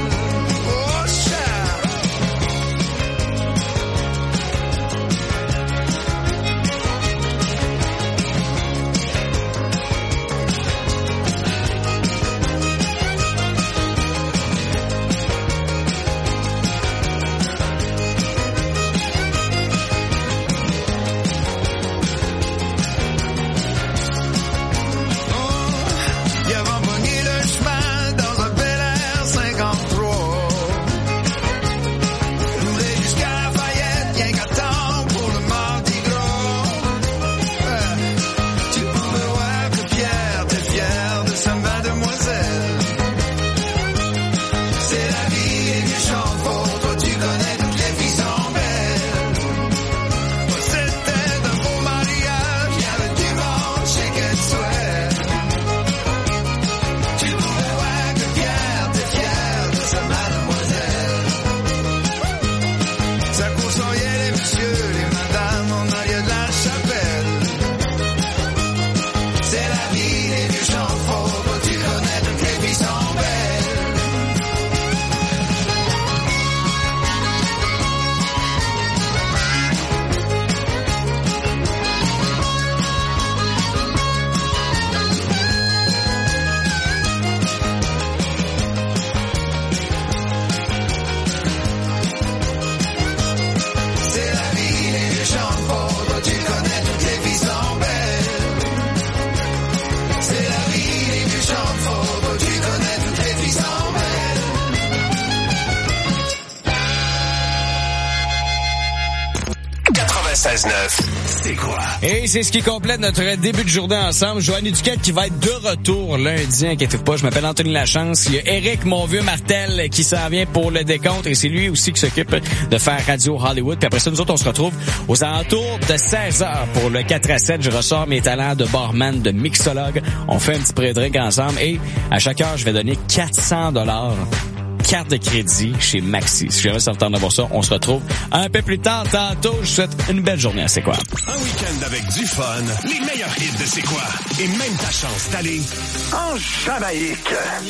C'est quoi? Et c'est ce qui complète notre début de journée ensemble. Joanie Duquette qui va être de retour lundi, inquiétez-vous pas. Je m'appelle Anthony Lachance. Il y a Eric, mon vieux Martel, qui s'en vient pour le décompte. Et c'est lui aussi qui s'occupe de faire Radio Hollywood. Puis après ça, nous autres, on se retrouve aux alentours de seize heures pour le quatre à sept. Je ressors mes talents de barman, de mixologue. On fait un petit pré-drink ensemble. Et à chaque heure, je vais donner quatre cents dollars. Carte de crédit chez Maxi. Si jamais ça vous tente d'avoir ça, on se retrouve un peu plus tard tantôt. Je vous souhaite une belle journée à C'est quoi? Un week-end avec du fun, les meilleurs hits de C'est quoi? Et même ta chance d'aller en Jamaïque.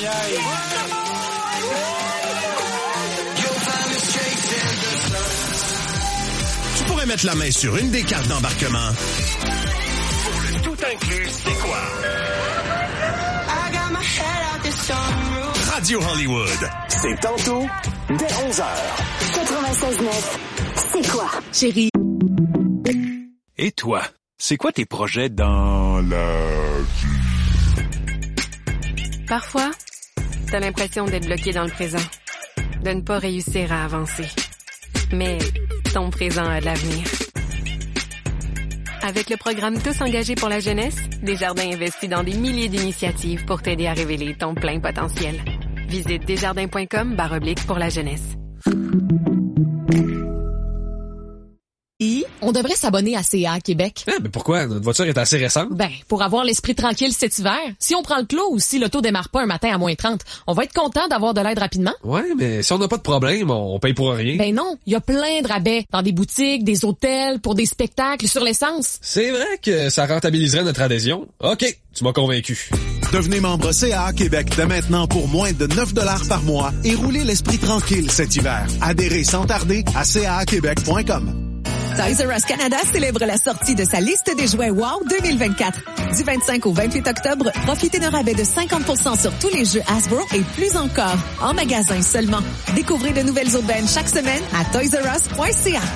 Tu pourrais mettre la main sur une des cartes d'embarquement. Pour le tout inclus, C'est quoi? Radio Hollywood. C'est tantôt, dès onze heures. quatre-vingt-seize neuf. C'est quoi? Chérie. Et toi, c'est quoi tes projets dans la vie? Parfois, t'as l'impression d'être bloqué dans le présent, de ne pas réussir à avancer. Mais ton présent a de l'avenir. Avec le programme Tous engagés pour la jeunesse, Desjardins investit dans des milliers d'initiatives pour t'aider à révéler ton plein potentiel. Visite desjardins.com barre oblique pour la jeunesse. On devrait s'abonner à C A Québec. Ah, mais pourquoi? Notre voiture est assez récente. Ben, pour avoir l'esprit tranquille cet hiver. Si on prend le clos ou si l'auto démarre pas un matin à moins trente, on va être content d'avoir de l'aide rapidement. Ouais, mais si on n'a pas de problème, on paye pour rien. Ben non, il y a plein de rabais dans des boutiques, des hôtels, pour des spectacles, sur l'essence. C'est vrai que ça rentabiliserait notre adhésion. OK, tu m'as convaincu. Devenez membre C A Québec dès maintenant pour moins de neuf dollars par mois et roulez l'esprit tranquille cet hiver. Adhérez sans tarder à c a québec point com. Toys R Us Canada célèbre la sortie de sa liste des jouets Wow deux mille vingt-quatre. Du vingt-cinq au vingt-huit octobre, profitez d'un rabais de cinquante pour cent sur tous les jeux Hasbro et plus encore, en magasin seulement. Découvrez de nouvelles aubaines chaque semaine à toys r us point c a.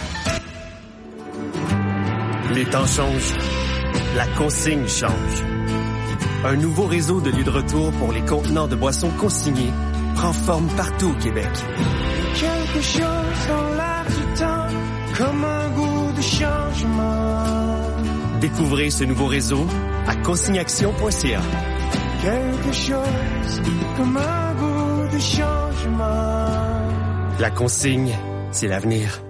Les temps changent. La consigne change. Un nouveau réseau de lieux de retour pour les contenants de boissons consignés prend forme partout au Québec. Quelque chose dans l'air du temps comme un goût de changement. Découvrez ce nouveau réseau à consignaction point c a. Quelque chose comme un goût de changement. La consigne, c'est l'avenir.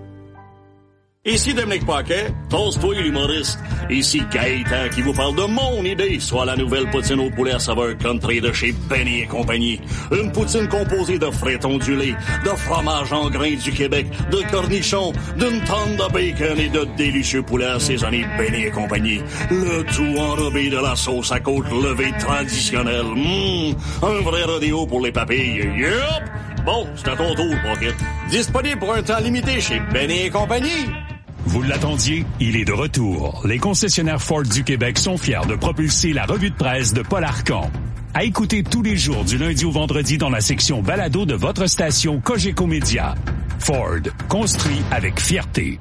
Ici Dominique Paquet, toast-toi l'humoriste. Ici Gaëtan qui vous parle de mon idée, soit la nouvelle poutine au poulet à saveur country de chez Benny et compagnie. Une poutine composée de frais ondulés, de fromage en grains du Québec, de cornichons, d'une tonne de bacon et de délicieux poulets assaisonnés Benny et compagnie. Le tout enrobé de la sauce à côte levée traditionnelle. Mmh, un vrai rodéo pour les papilles. Yup! Bon, c'est à ton tour, Pocket. Disponible pour un temps limité chez Benny et compagnie. Vous l'attendiez, il est de retour. Les concessionnaires Ford du Québec sont fiers de propulser la revue de presse de Paul Arcon. À écouter tous les jours du lundi au vendredi dans la section balado de votre station Cogeco Média. Ford, construit avec fierté.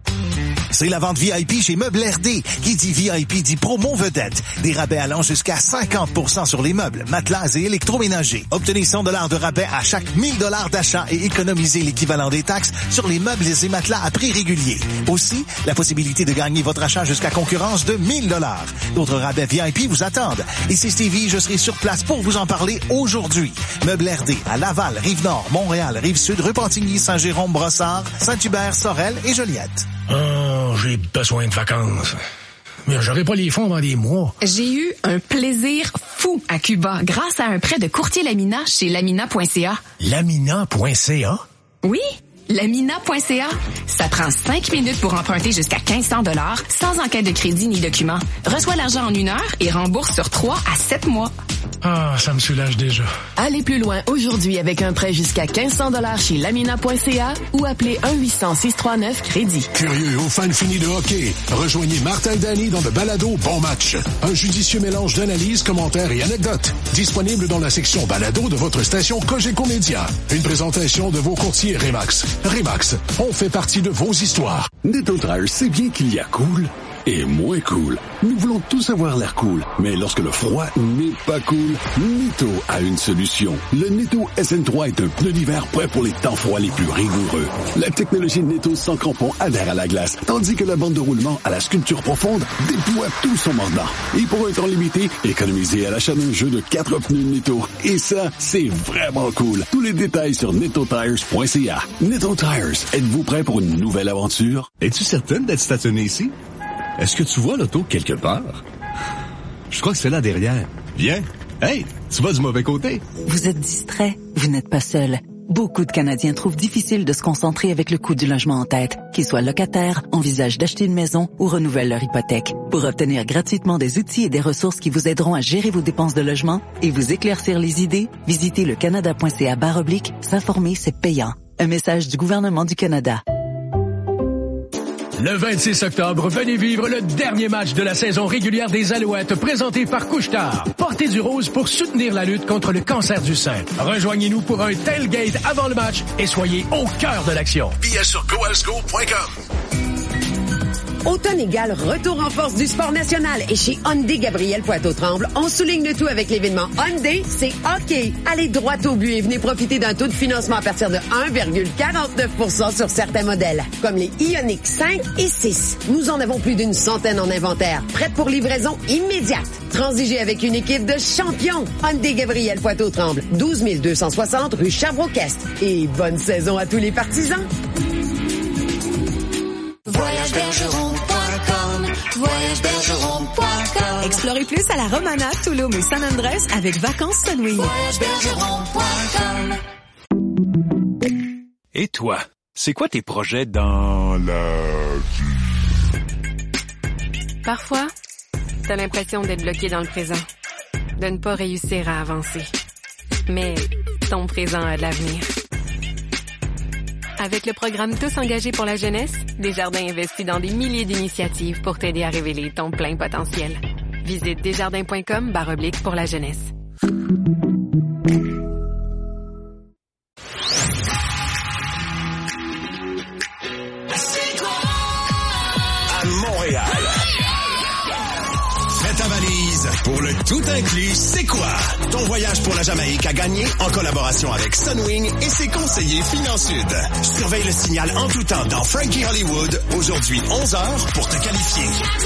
C'est la vente V I P chez Meubles R D. Qui dit V I P dit promo vedette. Des rabais allant jusqu'à cinquante pour cent sur les meubles, matelas et électroménagers. Obtenez cent dollars de rabais à chaque mille dollars d'achat et économisez l'équivalent des taxes sur les meubles et matelas à prix régulier. Aussi, la possibilité de gagner votre achat jusqu'à concurrence de mille dollars. D'autres rabais V I P vous attendent. Ici Stevie, je serai sur place pour vous en parler aujourd'hui. Meubles R D à Laval, Rive-Nord, Montréal, Rive-Sud, Repentigny, Saint-Jérôme, Brossard, Saint-Hubert, Sorel et Joliette. Oh, j'ai besoin de vacances. Mais j'aurai pas les fonds dans des mois. J'ai eu un plaisir fou à Cuba grâce à un prêt de courtier Lamina chez lamina point c a. lamina point c a? Oui, lamina point c a. Ça prend cinq minutes pour emprunter jusqu'à mille cinq cents dollars sans enquête de crédit ni document. Reçois l'argent en une heure et rembourse sur trois à sept mois. Ah, ça me soulage déjà. Allez plus loin aujourd'hui avec un prêt jusqu'à mille cinq cents dollars chez lamina point c a ou appelez un huit cents six cent trente-neuf crédit. Curieux ou fan fini de hockey, rejoignez Martin Danny dans le balado Bon Match. Un judicieux mélange d'analyses, commentaires et anecdotes. Disponible dans la section balado de votre station Cogeco Média. Une présentation de vos courtiers Remax. Remax, on fait partie de vos histoires. Netto Tires sait bien qu'il y a cool et moins cool. Nous voulons tous avoir l'air cool, mais lorsque le froid n'est pas cool, Netto a une solution. Le Netto S N trois est un pneu d'hiver prêt pour les temps froids les plus rigoureux. La technologie Netto sans crampons adhère à la glace, tandis que la bande de roulement à la sculpture profonde déploie tout son mordant. Et pour un temps limité, économisez à l'achat d'un jeu de quatre pneus Netto. Et ça, c'est vraiment cool. Tous les détails sur netto tires point c a. Netto Tires, êtes-vous prêt pour une nouvelle aventure? Es-tu certaine d'être stationné ici? Est-ce que tu vois l'auto quelque part? Je crois que c'est là derrière. Viens. Hey, tu vas du mauvais côté. Vous êtes distrait. Vous n'êtes pas seul. Beaucoup de Canadiens trouvent difficile de se concentrer avec le coût du logement en tête. Qu'ils soient locataires, envisagent d'acheter une maison ou renouvellent leur hypothèque. Pour obtenir gratuitement des outils et des ressources qui vous aideront à gérer vos dépenses de logement et vous éclaircir les idées, visitez le canada point c a barre oblique. S'informer, c'est payant. Un message du gouvernement du Canada. Le vingt-six octobre, venez vivre le dernier match de la saison régulière des Alouettes présenté par Couche-Tard. Portez du rose pour soutenir la lutte contre le cancer du sein. Rejoignez-nous pour un tailgate avant le match et soyez au cœur de l'action. Billets sur go alsco point com. Automne égale retour en force du sport national et chez Hyundai Gabriel Poitou-Tremble, on souligne le tout avec l'événement Hyundai, c'est hockey. Allez droit au but et venez profiter d'un taux de financement à partir de un virgule quarante-neuf pour cent sur certains modèles, comme les Ioniq cinq et six. Nous en avons plus d'une centaine en inventaire, prêtes pour livraison immédiate. Transigez avec une équipe de champions. Hyundai Gabriel Poitou-Tremble, douze mille deux cent soixante rue Sherbrooke-Est. Et bonne saison à tous les partisans. voyage bergeron point com, voyage bergeron point com. Explorez plus à la Romana, Tulum et San Andrés avec Vacances Sunwing. voyage bergeron point com. Et toi, c'est quoi tes projets dans la vie? Parfois, t'as l'impression d'être bloqué dans le présent, de ne pas réussir à avancer. Mais ton présent a de l'avenir. Avec le programme Tous engagés pour la jeunesse, Desjardins investit dans des milliers d'initiatives pour t'aider à révéler ton plein potentiel. Visite desjardins point com barre oblique pour la jeunesse. À Montréal. Fais ta valise Pour le tout inclus, c'est quoi? Ton voyage pour la Jamaïque a gagné en collaboration avec Sunwing et ses conseillers Finansud. Surveille le signal en tout temps dans Frankie Hollywood, aujourd'hui onze heures pour te qualifier.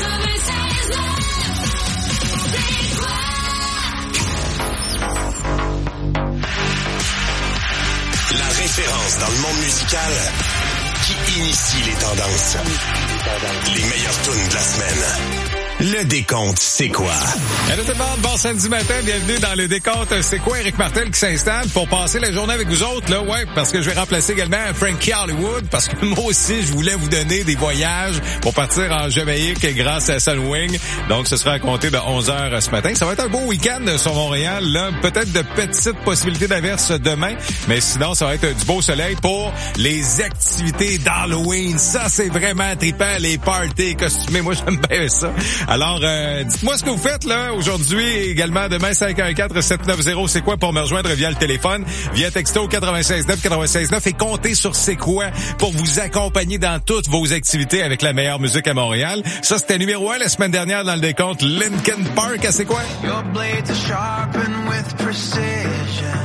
La référence dans le monde musical qui initie les tendances. Les meilleures tunes de la semaine. Le décompte, c'est quoi? Allô tout le monde, bon samedi matin, bienvenue dans le décompte. C'est quoi? Éric Martel qui s'installe pour passer la journée avec vous autres, là, ouais, parce que je vais remplacer également Frankie Hollywood, parce que moi aussi, je voulais vous donner des voyages pour partir en Jamaïque grâce à Sunwing. Donc, ce sera à compter de onze heures ce matin. Ça va être un beau week-end sur Montréal, là. Peut-être de petites possibilités d'averse demain, mais sinon, ça va être du beau soleil pour les activités d'Halloween. Ça, c'est vraiment trippant, les parties costumés. Moi, j'aime bien ça. Alors, euh, dites-moi ce que vous faites là aujourd'hui et également demain cinq un quatre sept neuf zéro. C'est quoi pour me rejoindre via le téléphone, via texto quatre-vingt-seize neuf quatre-vingt-seize neuf et comptez sur C'est quoi pour vous accompagner dans toutes vos activités avec la meilleure musique à Montréal. Ça, c'était numéro un la semaine dernière dans le décompte. Linkin Park à C'est quoi? Your blades are sharpened with precision.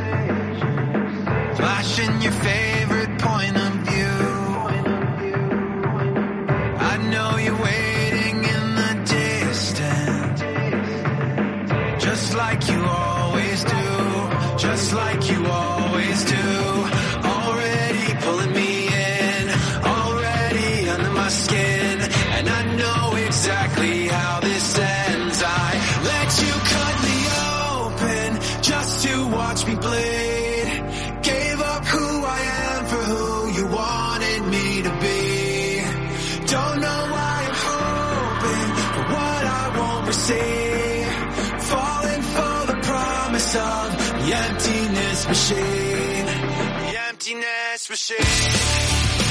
Flashing your favorite point of view. I know you're waiting in just like you always do, just like you always do. Already pulling me in, already under my skin, and I know exactly how this ends. I let you cut me open just to watch me bleed. Gave up who I am for who you wanted me to be. Don't know why I'm hoping for what I won't receive. Of the emptiness machine, the emptiness machine.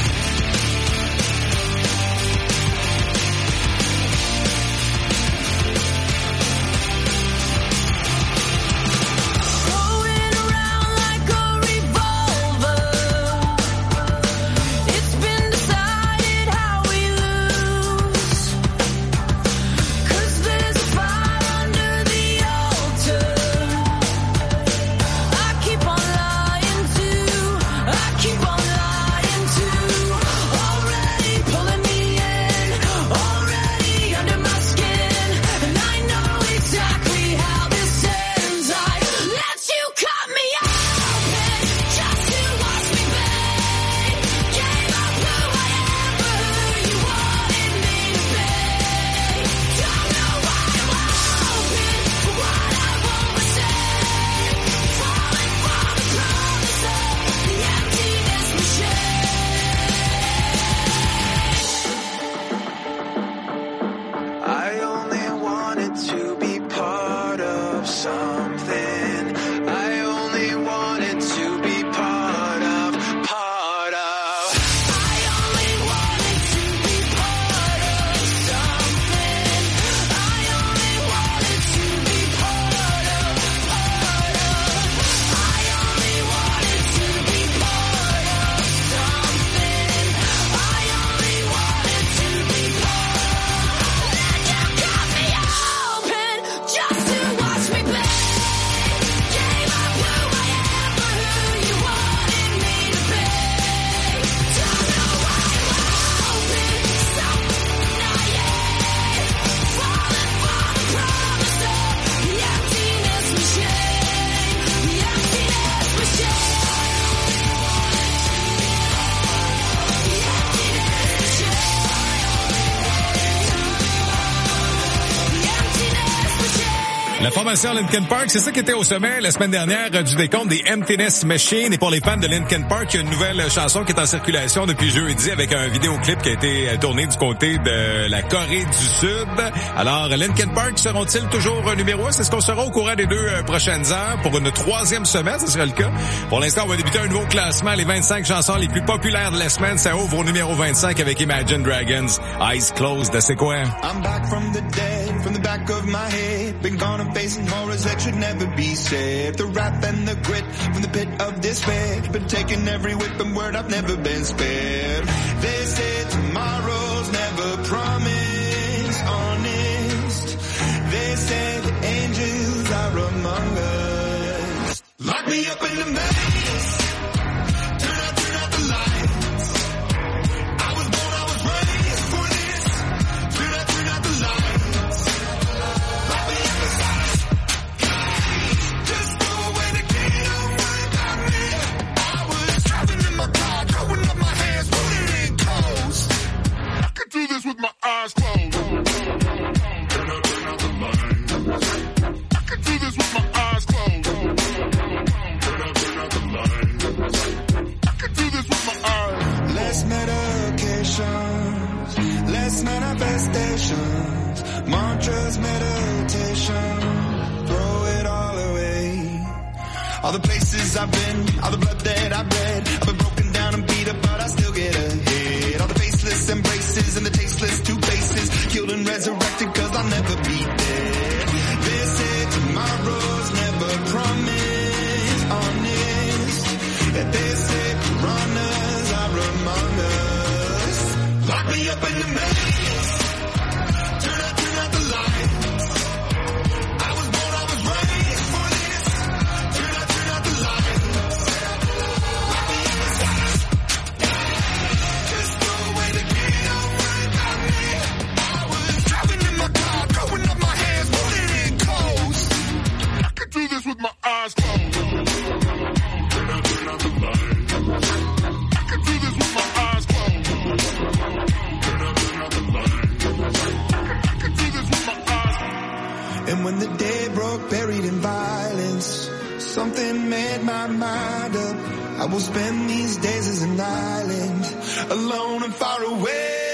La formation Linkin Park, c'est ça qui était au sommet la semaine dernière du décompte des Emptiness Machine. Et pour les fans de Linkin Park, il y a une nouvelle chanson qui est en circulation depuis jeudi avec un vidéoclip qui a été tourné du côté de la Corée du Sud. Alors, Linkin Park seront-ils toujours numéro un? C'est ce qu'on saura au courant des deux prochaines heures. Pour une troisième semaine, ce sera le cas. Pour l'instant, on va débuter un nouveau classement. Les vingt-cinq chansons les plus populaires de la semaine, ça ouvre au numéro vingt-cinq avec Imagine Dragons. Eyes Closed, c'est quoi? I'm back from the dead, from the back of my head. Been gone and facing horrors that should never be said. The wrath and the grit from the pit of despair. Been taking every whip and word, I've never been spared. They say tomorrow's never promised, honest. They say the eyes closed. Turn out, turn out the lights. I can do this with my eyes closed. Turn out, turn out the lights. I can do this with my eyes. Less medications, less manifestations, mantras, meditation, throw it all away. All the places I've been, all the blood that I've bled, I've been broken down and beat up, but I still get ahead. All the faceless embraces and the tasteless two faces, killed and resurrected cause I'll never be dead. They say tomorrow's never promised, honest. And they say piranhas are among us. Lock me up in the maze. Turn out, turn out the lights. I was born, I was raised for this. Turn out, turn out the lights. Lock me up inside. Just throw away the key, don't worry about me. I was driving in my car, throwing up my hands, pulling it close. I can do this with my eyes closed. Turn out, turn out the lights. I can do this with my eyes closed. Turn out, turn out the lights. I can do this with my eyes. And when the day broke, buried in violence, something made my mind up. I will spend these days as an island, alone and far away.